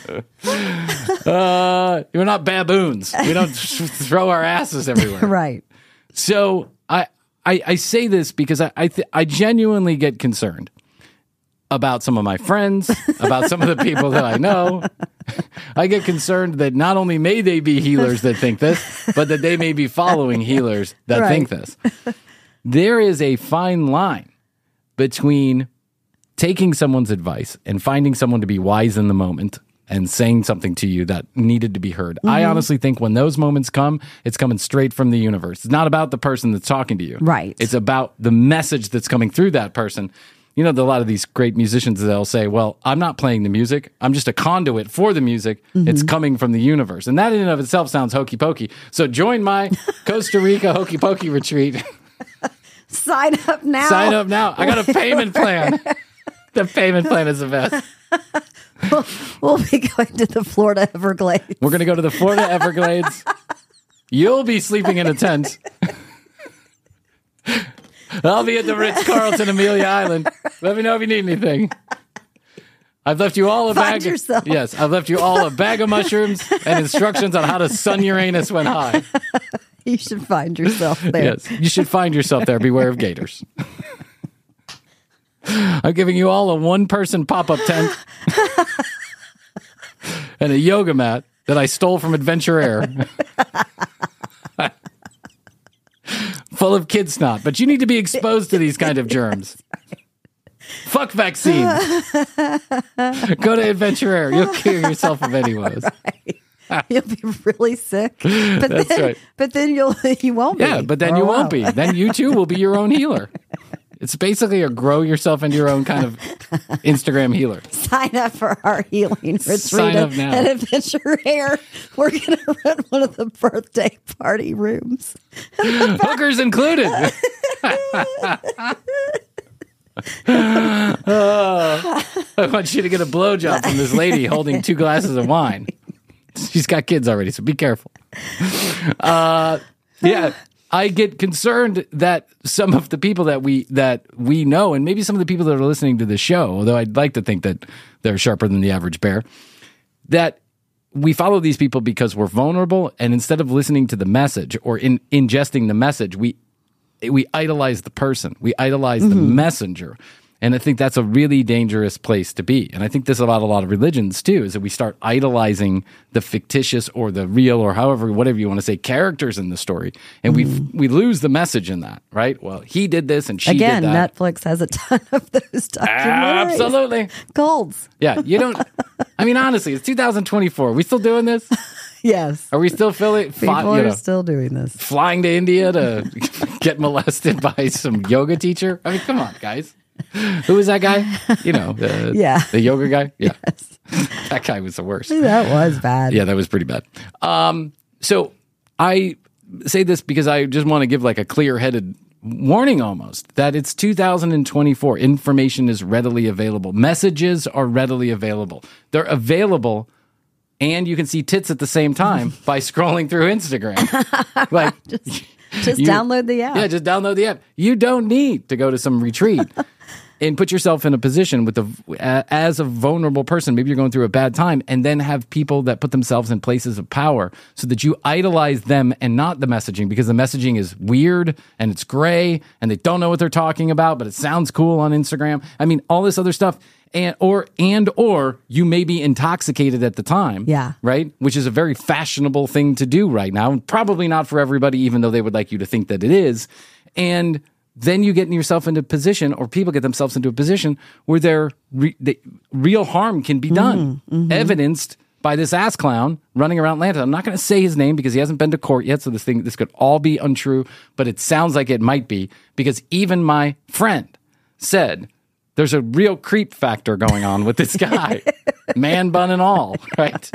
We're not baboons. We don't throw our asses everywhere. Right. So I say this because I genuinely get concerned about some of my friends, about some of the people that I know. I get concerned that not only may they be healers that think this, but that they may be following healers that think this. There is a fine line between taking someone's advice and finding someone to be wise in the moment and saying something to you that needed to be heard. I honestly think when those moments come, it's coming straight from the universe. It's not about the person that's talking to you. Right. It's about the message that's coming through that person. you know, a lot of these great musicians, they'll say, well, I'm not playing the music. I'm just a conduit for the music. It's coming from the universe. And that in and of itself sounds hokey pokey. So join my Costa Rica hokey pokey retreat. Sign up now. Sign up now. I got a payment plan. The payment plan is the best. We'll be going to the Florida Everglades. We're going to go to the Florida Everglades. You'll be sleeping in a tent. I'll be at the Ritz-Carlton, Amelia Island. Let me know if you need anything. I've left you all a bag. Yourself. Yes, I've left you all a bag of mushrooms and instructions on how to sun Uranus when high. You should find yourself there. Yes, you should find yourself there. Beware of gators. I'm giving you all a one-person pop-up tent and a yoga mat that I stole from Adventure Air. Full of kid snot, but you need to be exposed to these kind of germs. Fuck vaccines. Go to Adventure Air. You'll cure yourself of any woes. Right. You'll be really sick. But That's then, right. But then you won't be. Yeah, but then you won't be. Then you too will be your own healer. It's basically a grow yourself into your own kind of Instagram healer. Sign up for our healing retreat Sign up now. at Adventure Air. We're going to run one of the birthday party rooms. Hookers included. I want you to get a blowjob from this lady holding 2 glasses of wine. She's got kids already, so be careful. Yeah. I get concerned that some of the people that we know, and maybe some of the people that are listening to the show, although I'd like to think that they're sharper than the average bear, that we follow these people because we're vulnerable, and instead of listening to the message or ingesting the message, we idolize the person. We idolize the messenger. And I think that's a really dangerous place to be. And I think this about a lot of religions too, is that we start idolizing the fictitious or the real or whatever you want to say, characters in the story. And we lose the message in that, right? Well, he did this and she did that. Netflix has a ton of those documentaries. Absolutely. Golds. Yeah, you don't, I mean, honestly, it's 2024. Are we still doing this? Yes. Are we still feeling? People are still doing this. Flying to India to get molested by some yoga teacher? I mean, come on, guys. Who was that guy? You know, the yoga guy? Yeah. Yes. That guy was the worst. That was bad. Yeah, that was pretty bad. So I say this because I just want to give like a clear-headed warning almost that it's 2024. Information is readily available. Messages are readily available. They're available, and you can see tits at the same time by scrolling through Instagram. Like, just download the app. Yeah, just download the app. You don't need to go to some retreat and put yourself in a position with as a vulnerable person. Maybe you're going through a bad time, and then have people that put themselves in places of power so that you idolize them and not the messaging, because the messaging is weird and it's gray and they don't know what they're talking about, but it sounds cool on Instagram. I mean, all this other stuff. Or you may be intoxicated at the time. Yeah. Right? Which is a very fashionable thing to do right now. And probably not for everybody, even though they would like you to think that it is. And then you get yourself into a position, or people get themselves into a position where real harm can be done. Evidenced by this ass clown running around Atlanta. I'm not going to say his name because he hasn't been to court yet. So this could all be untrue, but it sounds like it might be, because even my friend said, there's a real creep factor going on with this guy, man bun and all, right?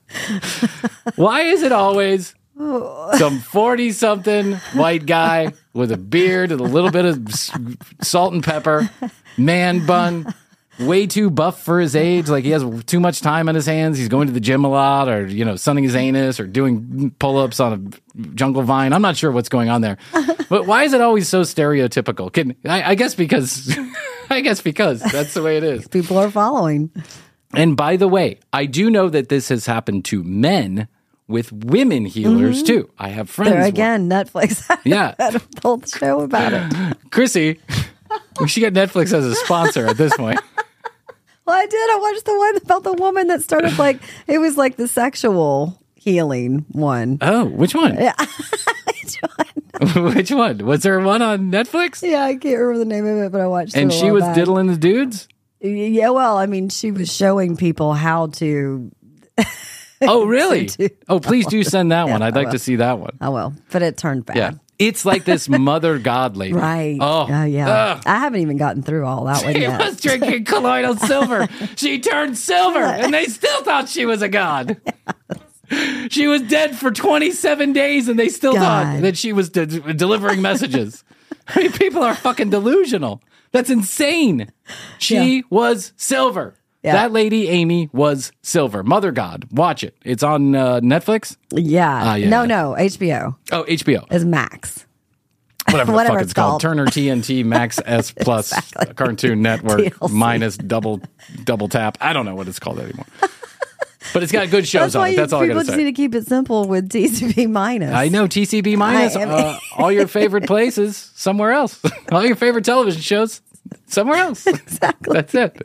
Why is it always some 40-something white guy with a beard and a little bit of salt and pepper, man bun, way too buff for his age, like he has too much time on his hands, he's going to the gym a lot, or, you know, sunning his anus, or doing pull-ups on a jungle vine. I'm not sure what's going on there. But why is it always so stereotypical? I guess because... I guess because that's the way it is. People are following. And by the way, I do know that this has happened to men with women healers too. I have friends. There again, Netflix. Yeah. Had a whole show about it. Chrissy, we should get Netflix as a sponsor at this point. Well, I did. I watched the one about the woman that started it was like the sexual healing one. Oh, which one? Yeah. Which one? Which one? Was there one on Netflix? Yeah, I can't remember the name of it, but I watched it. And she was diddling the dudes? Yeah, well, I mean, she was showing people how to... Oh, really? Oh, please do send that one. I'd like to see that one. I will, but it turned bad. Yeah. It's like this mother god lady. Right. Oh, yeah. I haven't even gotten through all that one yet. She was drinking colloidal silver. She turned silver, and they still thought she was a god. Yes. She was dead for 27 days, and they still thought that she was delivering messages. I mean, people are fucking delusional. That's insane. She was silver. Yeah. That lady, Amy, was silver. Mother God. Watch it. It's on Netflix? Yeah. No, HBO. Oh, HBO. It's Max. Whatever the fuck it's called. Turner TNT Max S Plus exactly. Cartoon Network TLC. Minus double tap. I don't know what it's called anymore. But it's got good shows on it. That's all I got to say. People just need to keep it simple with TCB minus. I know, TCB minus. All your favorite places, somewhere else. All your favorite television shows, somewhere else. Exactly. That's it.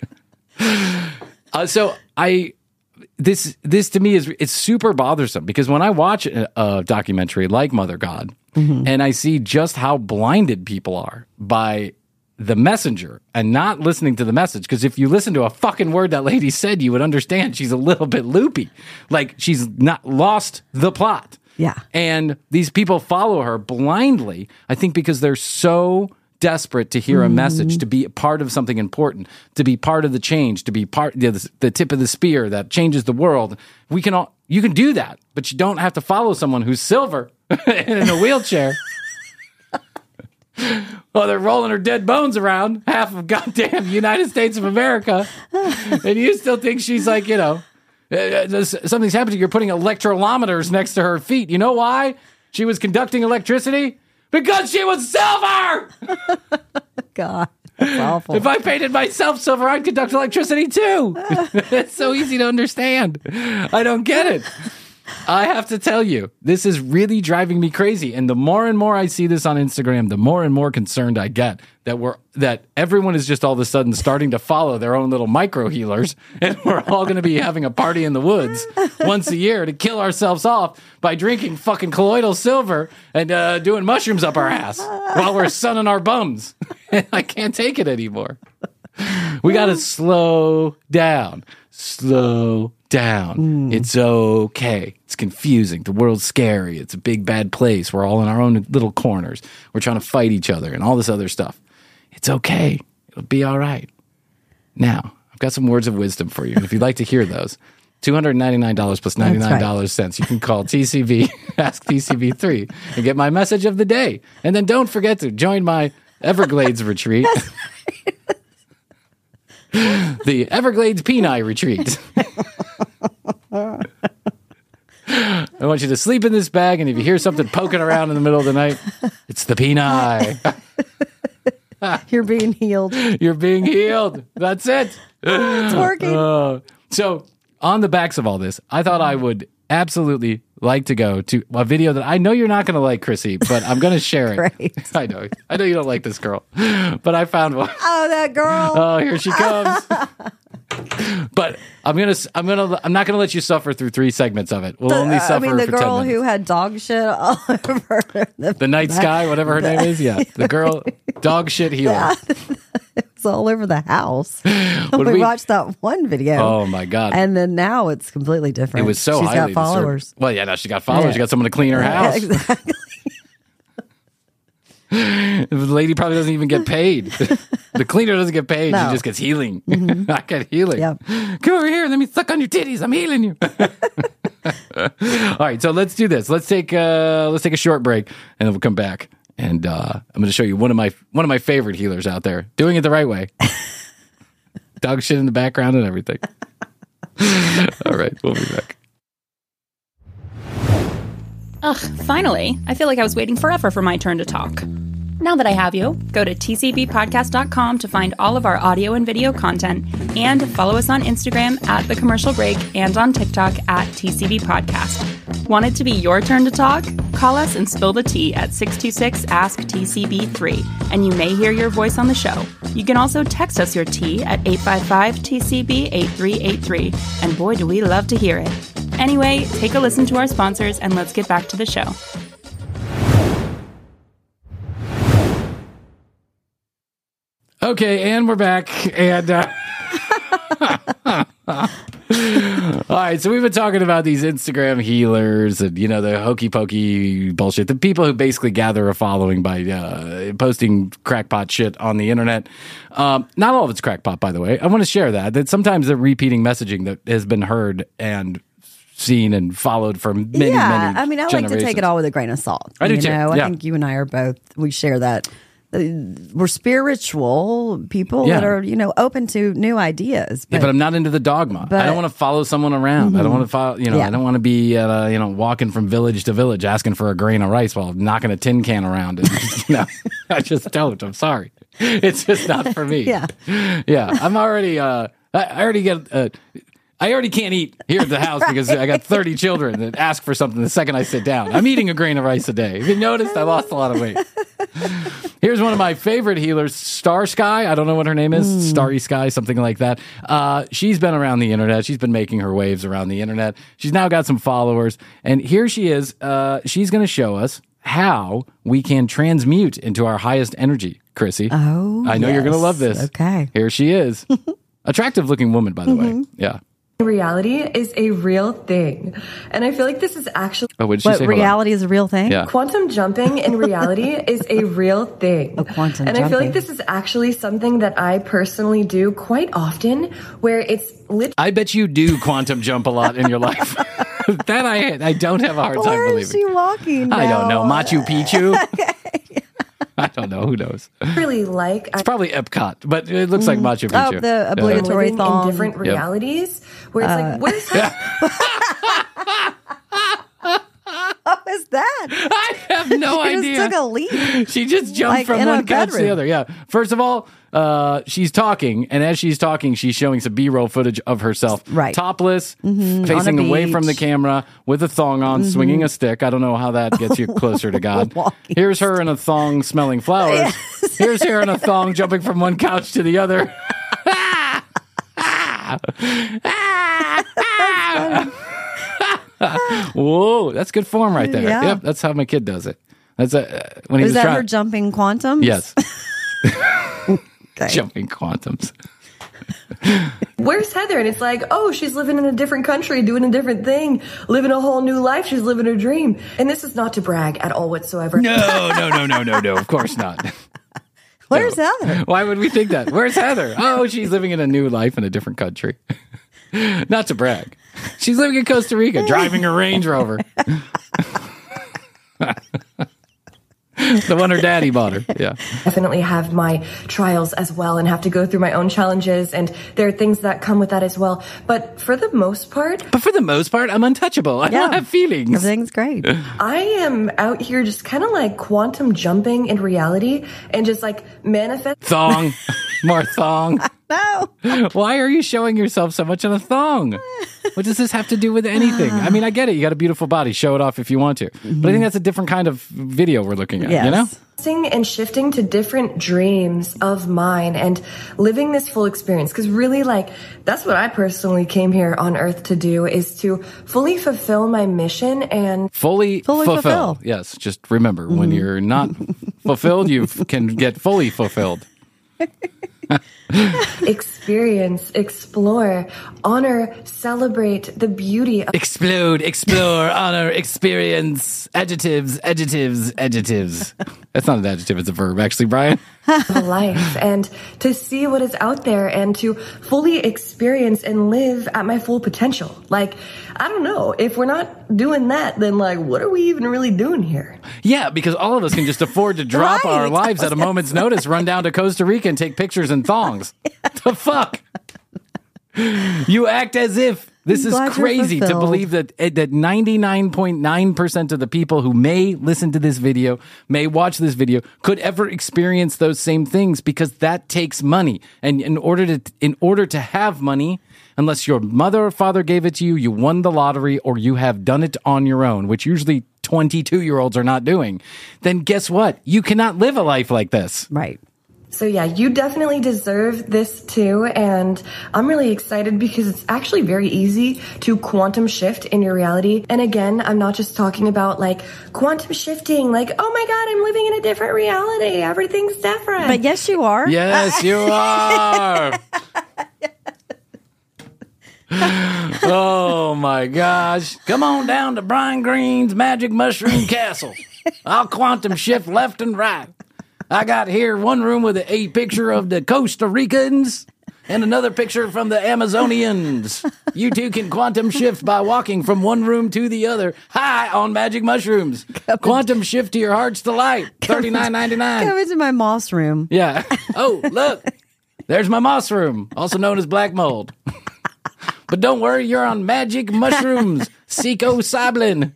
So this to me it's super bothersome because when I watch a documentary like Mother God and I see just how blinded people are by the messenger and not listening to the message, because if you listen to a fucking word that lady said, you would understand she's a little bit loopy, like she's not lost the plot. Yeah. And these people follow her blindly, I think, because they're so desperate to hear a message, to be part of something important, to be part of the change, to be part the tip of the spear that changes the world. You can do that, but you don't have to follow someone who's silver in a wheelchair. Well, they're rolling her dead bones around half of goddamn United States of America, and you still think she's like, something's happening. You're putting electrolometers next to her feet. You know why? She was conducting electricity? Because she was silver! God, that's awful. If I painted myself silver, I'd conduct electricity too. It's so easy to understand. I don't get it. I have to tell you, this is really driving me crazy. And the more and more I see this on Instagram, the more and more concerned I get that everyone is just all of a sudden starting to follow their own little micro healers. And we're all going to be having a party in the woods once a year to kill ourselves off by drinking fucking colloidal silver and doing mushrooms up our ass while we're sunning our bums. I can't take it anymore. We got to slow down. Slow down. It's okay. It's confusing. The world's scary. It's a big bad place. We're all in our own little corners. We're trying to fight each other and all this other stuff. It's okay. It'll be all right. Now, I've got some words of wisdom for you. If you'd like to hear those, $299 plus 99 cents. You can call TCB, Ask TCB3, and get my message of the day. And then don't forget to join my Everglades retreat. The Everglades Peni retreat. I want you to sleep in this bag, and if you hear something poking around in the middle of the night, it's the Peni. You're being healed. You're being healed. That's it. It's working. So on the backs of all this, I thought I would absolutely like to go to a video that I know you're not going to like, Chrissy, but I'm going to share it. Great. I know you don't like this girl, but I found one. Oh, that girl. Oh, here she comes. But I'm not gonna let you suffer through 3 segments of it. We'll only suffer for 10 minutes. The girl who had dog shit all over the night sky, whatever her name is. Yeah, the girl, dog shit healer. Yeah. It's all over the house. We watched that one video. Oh my God! And then now it's completely different. It was so she's highly got followers. Disturbed. Well, yeah, now she got followers. Yeah. She got someone to clean her house. Yeah, exactly. The lady probably doesn't even get paid. The cleaner doesn't get paid. No. She just gets healing. I get healing. Yep. Come over here. Let me suck on your titties. I'm healing you. All right. So let's do this. Let's take a short break and then we'll come back. And I'm going to show you one of my favorite healers out there doing it the right way. Dog shit in the background and everything. All right. We'll be back. Ugh, finally. I feel like I was waiting forever for my turn to talk. Now that I have you, go to tcbpodcast.com to find all of our audio and video content and follow us on Instagram at The Commercial Break and on TikTok at TCB Podcast. Want it to be your turn to talk? Call us and spill the tea at 626-ASK-TCB3 and you may hear your voice on the show. You can also text us your tea at 855-TCB-8383 and boy do we love to hear it. Anyway, take a listen to our sponsors and let's get back to the show. Okay, and we're back. And all All right, so we've been talking about these Instagram healers and, the hokey pokey bullshit. The people who basically gather a following by posting crackpot shit on the internet. Not all of it's crackpot, by the way. I want to share that sometimes the repeating messaging that has been heard and seen and followed for many I mean, I like to take it all with a grain of salt. I do too. I think you and I we share that. We're spiritual people that are, open to new ideas. But I'm not into the dogma. I don't want to follow someone around. I don't want to follow, I don't want to be, walking from village to village asking for a grain of rice while knocking a tin can around. And, I just don't. I'm sorry. It's just not for me. Yeah. I'm already, I already can't eat here at the house because I got 30 children that ask for something the second I sit down. I'm eating a grain of rice a day. Have you noticed? I lost a lot of weight. Here's one of my favorite healers, Star Sky. I don't know what her name is. Starry Sky, something like that. She's been around the internet. She's been making her waves around the internet. She's now got some followers. And here she is. She's going to show us how we can transmute into our highest energy, Chrissy. Oh, I know you're going to love this. Okay. Here she is. Attractive looking woman, by the way. Yeah. Reality is a real thing. And I feel like this is actually... Oh, what did she say? Reality is a real thing? Yeah. Quantum jumping in reality is a real thing. Quantum and jumping. I feel like this is actually something that I personally do quite often, where it's literally... I bet you do quantum jump a lot in your life. That I don't have a hard time believing. Where is she walking now? I don't know. Machu Picchu? I don't know. Who knows? Really like... It's probably Epcot, but it looks like Machu Picchu. Oh, the obligatory thong. In different realities, where it's like, where's What was that? I have no idea. She just took a leap. She just jumped from one couch to the other. Yeah. First of all, she's talking, and as she's talking, she's showing some B-roll footage of herself. Right. Topless, facing away from the camera, with a thong on, swinging a stick. I don't know how that gets you closer to God. Here's her in a thong smelling flowers. Yes. Here's her in a thong jumping from one couch to the other. Whoa, that's good form right there. Yeah. Yep, that's how my kid does it. That's when he was that trying. her jumping quantums? Yes. Okay. Jumping quantums. Where's Heather? And it's like, oh, she's living in a different country, doing a different thing, living a whole new life. She's living her dream. And this is not to brag at all whatsoever. No. Of course not. Where's Heather? Why would we think that? Where's Heather? Oh, she's living in a new life in a different country. Not to brag. She's living in Costa Rica, driving her Range Rover. The one her daddy bought her. Yeah. Definitely have my trials as well and have to go through my own challenges. And there are things that come with that as well. But for the most part, I'm untouchable. I don't have feelings. Everything's great. I am out here just kind of like quantum jumping in reality and just like manifest. Thong. More thong. No. Why are you showing yourself so much on a thong? What does this have to do with anything? I mean, I get it. You got a beautiful body. Show it off if you want to. But I think that's a different kind of video we're looking at, Yes. you know? And shifting to different dreams of mine and living this full experience. Because really, like, that's what I personally came here on Earth to do, is to fully fulfill my mission and Fully fulfill. Yes, just remember, when you're not fulfilled, you can get fully fulfilled. experience, explore, honor, celebrate the beauty of Explode, explore, honor, experience, adjectives. That's not an adjective, it's a verb, actually, Brian. life, and to see what is out there and to fully experience and live at my full potential. Like, I don't know, if we're not doing that, then like, what are we even really doing here? Yeah, because all of us can just afford to drop our lives at a moment's notice, run down to Costa Rica and take pictures in thongs. The fuck? You act as if. This is crazy to believe that 99.9% of the people who may listen to this video, may watch this video, could ever experience those same things, because that takes money. And in order to have money, unless your mother or father gave it to you, you won the lottery, or you have done it on your own, which usually 22-year-olds are not doing, then guess what? You cannot live a life like this. Right. So yeah, you definitely deserve this too, and I'm really excited because it's actually very easy to quantum shift in your reality. And again, I'm not just talking about like quantum shifting, like, oh my God, I'm living in a different reality. Everything's different. But yes, you are. Yes, you are. Oh, my gosh. Come on down to Brian Green's Magic Mushroom Castle. I'll quantum shift left and right. I got here one room with a picture of the Costa Ricans and another picture from the Amazonians. You too can quantum shift by walking from one room to the other. Hi, on Magic Mushrooms. Quantum shift to your heart's delight. $39.99. Come into my moss room. Yeah. Oh, look. There's my moss room, also known as black mold. But don't worry, you're on Magic Mushrooms. Psilocybin.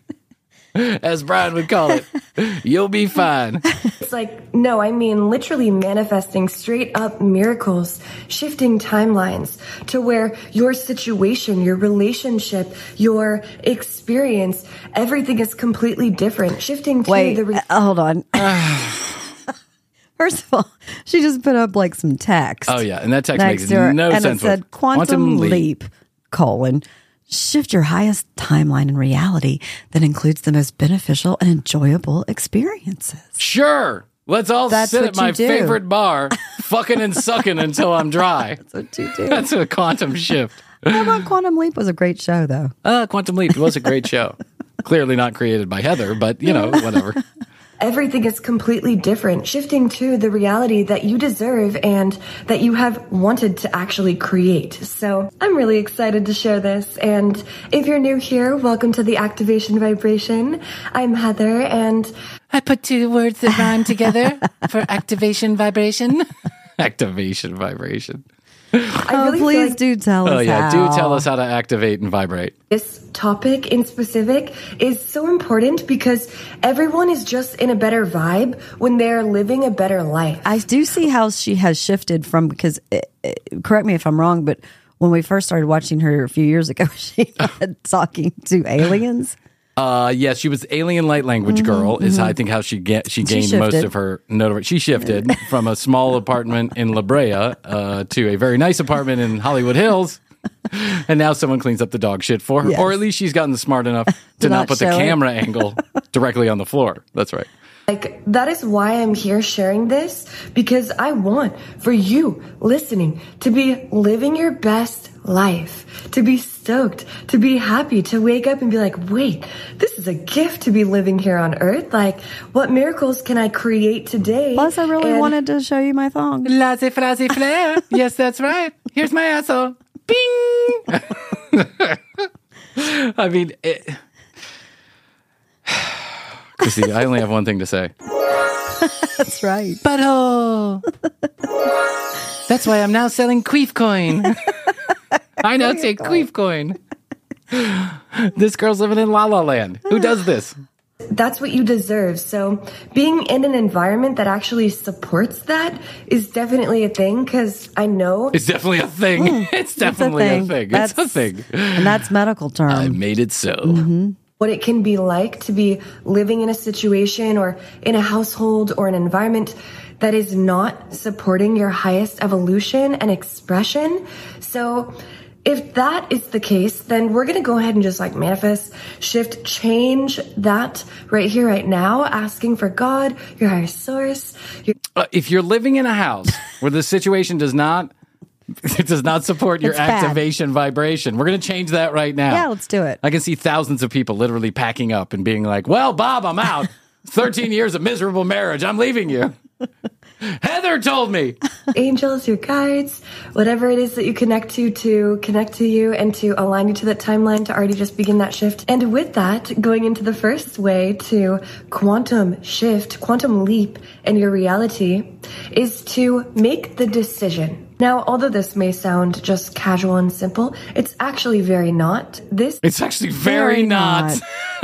As Brian would call it. You'll be fine. It's like, no, I mean literally manifesting straight up miracles, shifting timelines to where your situation, your relationship, your experience, everything is completely different. Shifting to hold on. First of all, she just put up like some text. Oh, yeah. And that text makes no sense. And it said, quantum leap, shift your highest timeline in reality that includes the most beneficial and enjoyable experiences. Sure. Let's all sit at my favorite bar, fucking and sucking until I'm dry. That's what you do. That's a quantum shift. How about Quantum Leap was a great show, though. Quantum Leap was a great show. Clearly not created by Heather, but, whatever. Everything is completely different, shifting to the reality that you deserve and that you have wanted to actually create. So I'm really excited to share this. And if you're new here, welcome to the Activation Vibration. I'm Heather, and I put two words that rhyme together for activation vibration. Activation vibration. Please do tell us how. Oh, yeah. Do tell us how to activate and vibrate. This topic in specific is so important because everyone is just in a better vibe when they're living a better life. I do see how she has shifted from, because, correct me if I'm wrong, but when we first started watching her a few years ago, she had talking to aliens. Yes, she was alien light language girl. Is I think how she gained most of her notoriety. She shifted from a small apartment in La Brea to a very nice apartment in Hollywood Hills, and now someone cleans up the dog shit for her, or at least she's gotten smart enough to not put the camera angle directly on the floor. That's right. That is why I'm here sharing this, because I want for you listening to be living your best life, to be stoked, to be happy, to wake up and be like, wait, this is a gift to be living here on earth. What miracles can I create today? Plus, I really wanted to show you my thong. Laissez fraise flair. Yes, that's right. Here's my asshole. Bing! I mean, Chrissy, I only have one thing to say. That's right. Butthole. That's why I'm now selling Queef Coin. I now take Queef Coin. This girl's living in La La Land. Who does this? That's what you deserve. So being in an environment that actually supports that is definitely a thing, because I know... It's definitely a thing. It's definitely a thing. It's a thing. And that's medical term. I made it so. Mm-hmm. What it can be like to be living in a situation or in a household or an environment that is not supporting your highest evolution and expression. So if that is the case, then we're going to go ahead and just manifest, shift, change that right here, right now, asking for God, your higher source. If you're living in a house where the situation does not support your activation vibration, we're going to change that right now. Yeah, let's do it. I can see thousands of people literally packing up and being like, well, Bob, I'm out. 13 years of miserable marriage. I'm leaving you. Heather told me. Angels, your guides, whatever it is that you connect to connect to you and to align you to that timeline to already just begin that shift. And with that, going into the first way to quantum shift, quantum leap in your reality is to make the decision. Now, although this may sound just casual and simple, it's actually very not. It's actually very not.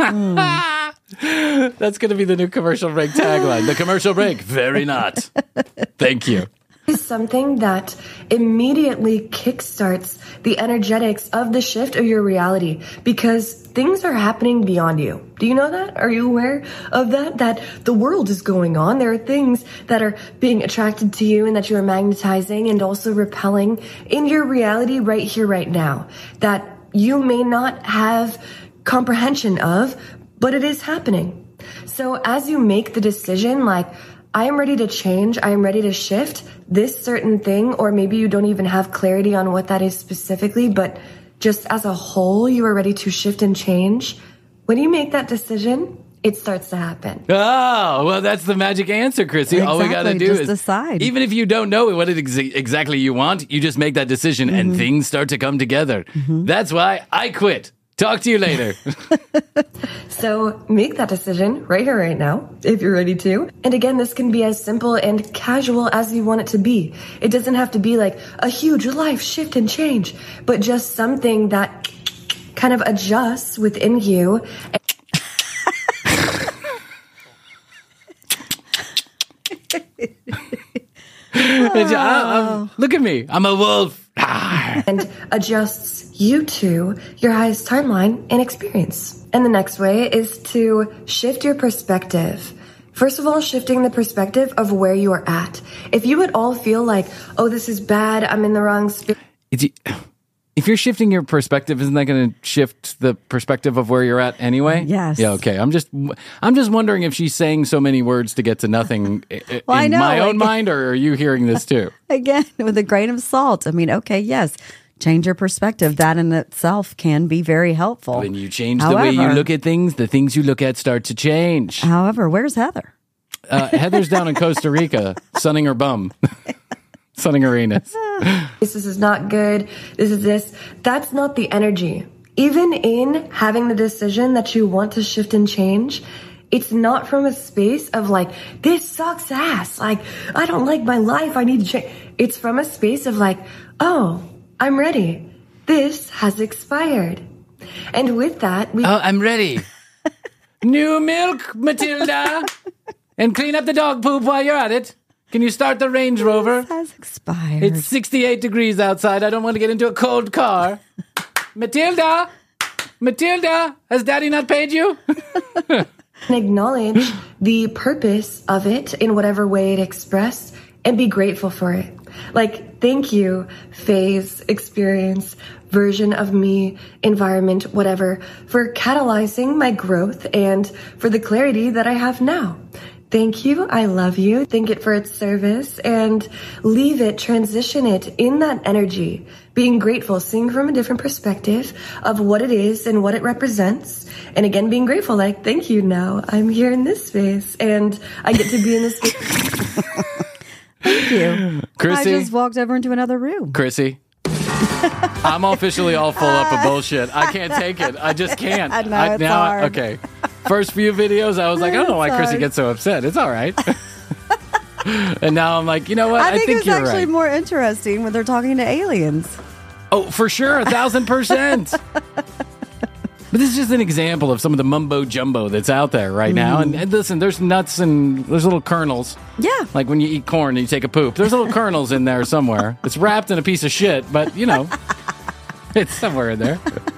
That's going to be the new commercial break tagline. The commercial break, very not. Thank you. Is something that immediately kickstarts the energetics of the shift of your reality, because things are happening beyond you. Do you know that? Are you aware of that? That the world is going on. There are things that are being attracted to you and that you are magnetizing and also repelling in your reality right here, right now, that you may not have comprehension of, but it is happening. So as you make the decision, I am ready to change, I am ready to shift this certain thing, or maybe you don't even have clarity on what that is specifically, but just as a whole, you are ready to shift and change, when you make that decision, it starts to happen. Oh, well, that's the magic answer, Chrissy. Exactly. All we got to do is decide. Even if you don't know what exactly you want, you just make that decision and things start to come together. That's why I quit. Talk to you later. So make that decision right here, right now, if you're ready to. And again, this can be as simple and casual as you want it to be. It doesn't have to be like a huge life shift and change, but just something that kind of adjusts within you. Look at me. I'm a wolf. And adjusts you to your highest timeline and experience. And the next way is to shift your perspective. First of all, shifting the perspective of where you are at. If you at all feel like, oh, this is bad, I'm in the wrong space. If you're shifting your perspective, isn't that going to shift the perspective of where you're at anyway? Yes. Yeah, okay. I'm just wondering if she's saying so many words to get to nothing in my own mind, or are you hearing this too? Again, with a grain of salt. I mean, okay, yes. Change your perspective. That in itself can be very helpful. When you change the way you look at things, the things you look at start to change. However, where's Heather? Heather's down in Costa Rica, sunning her bum. Sunning arenas. This is not good. This is this. That's not the energy. Even in having the decision that you want to shift and change, it's not from a space of like, this sucks ass. Like, I don't like my life. I need to change. It's from a space of like, oh, I'm ready. This has expired. And with that, I'm ready. New milk, Matilda. And clean up the dog poop while you're at it. Can you start the Range Rover? This has expired. It's 68 degrees outside. I don't want to get into a cold car. Matilda, has Daddy not paid you? acknowledge the purpose of it in whatever way it expressed and be grateful for it. Like, thank you, phase, experience, version of me, environment, whatever, for catalyzing my growth and for the clarity that I have now. Thank you. I love you. Thank it for its service and leave it, transition it in that energy, being grateful, seeing from a different perspective of what it is and what it represents. And again, being grateful, like, thank you. Now I'm here in this space and I get to be in this space. Thank you. Chrissy, I just walked over into another room. Chrissy, I'm officially all full up of bullshit. I can't take it. I just can't. I know, it's hard. Okay. First few videos, I was like, I don't know why Chrissy gets so upset. It's all right. And now I'm like, you know what? I think it's you're actually right. more interesting when they're talking to aliens. Oh, for sure. 1,000%. But this is just an example of some of the mumbo jumbo that's out there right now. And listen, there's nuts and there's little kernels. Yeah. Like when you eat corn and you take a poop. There's little kernels in there somewhere. It's wrapped in a piece of shit, but you know, it's somewhere in there.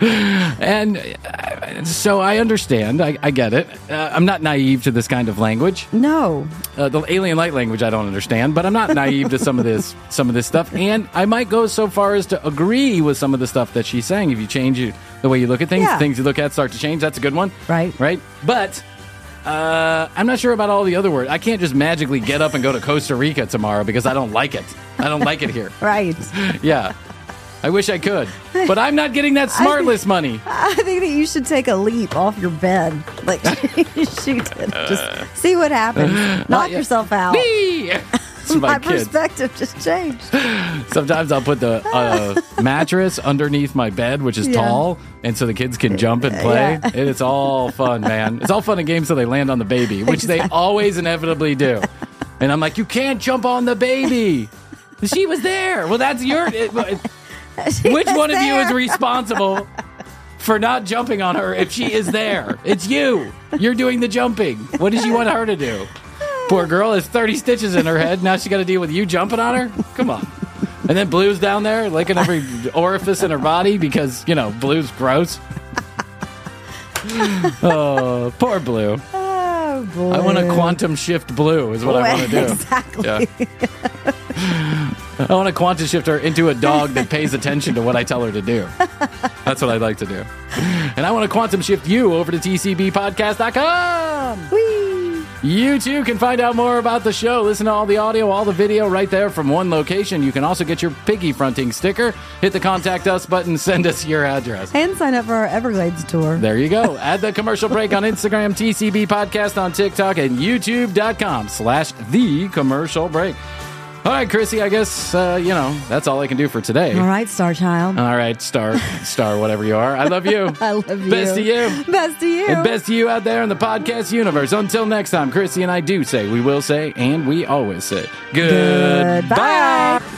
And so I understand. I get it. I'm not naive to this kind of language. No. The alien light language I don't understand, but I'm not naive to some of this stuff. And I might go so far as to agree with some of the stuff that she's saying. If you change the way you look at things, things you look at start to change. That's a good one. Right. But I'm not sure about all the other words. I can't just magically get up and go to Costa Rica tomorrow because I don't like it. I don't like it here. Right. Yeah. I wish I could, but I'm not getting that SmartLess money. I think that you should take a leap off your bed. Like, shoot it. Just see what happens. Knock yourself out. My perspective just changed. Sometimes I'll put the mattress underneath my bed, which is tall, and so the kids can jump and play. And it's all fun, man. It's all fun and games till they land on the baby, which they always inevitably do. And I'm like, you can't jump on the baby. She was there. Well, that's your... Which one of you is responsible for not jumping on her if she is there? It's you. You're doing the jumping. What does you want her to do? Poor girl has 30 stitches in her head. Now she got to deal with you jumping on her? Come on. And then Blue's down there licking every orifice in her body because, you know, Blue's gross. Oh, poor Blue. Oh, boy. I want to quantum shift Blue is what I want to do. Exactly. Yeah. I want to quantum shift her into a dog that pays attention to what I tell her to do. That's what I'd like to do. And I want to quantum shift you over to tcbpodcast.com. Whee! You too can find out more about the show. Listen to all the audio, all the video right there from one location. You can also get your piggy fronting sticker. Hit the contact us button, send us your address. And sign up for our Everglades tour. There you go. Add the commercial break on Instagram, TCB Podcast on TikTok, and youtube.com/The Commercial Break. All right, Chrissy, I guess, that's all I can do for today. All right, Star Child. All right, Star, whatever you are. I love you. I love you. Best to you. Best to you. And best to you out there in the podcast universe. Until next time, Chrissy and I do say, we will say, and we always say, goodbye.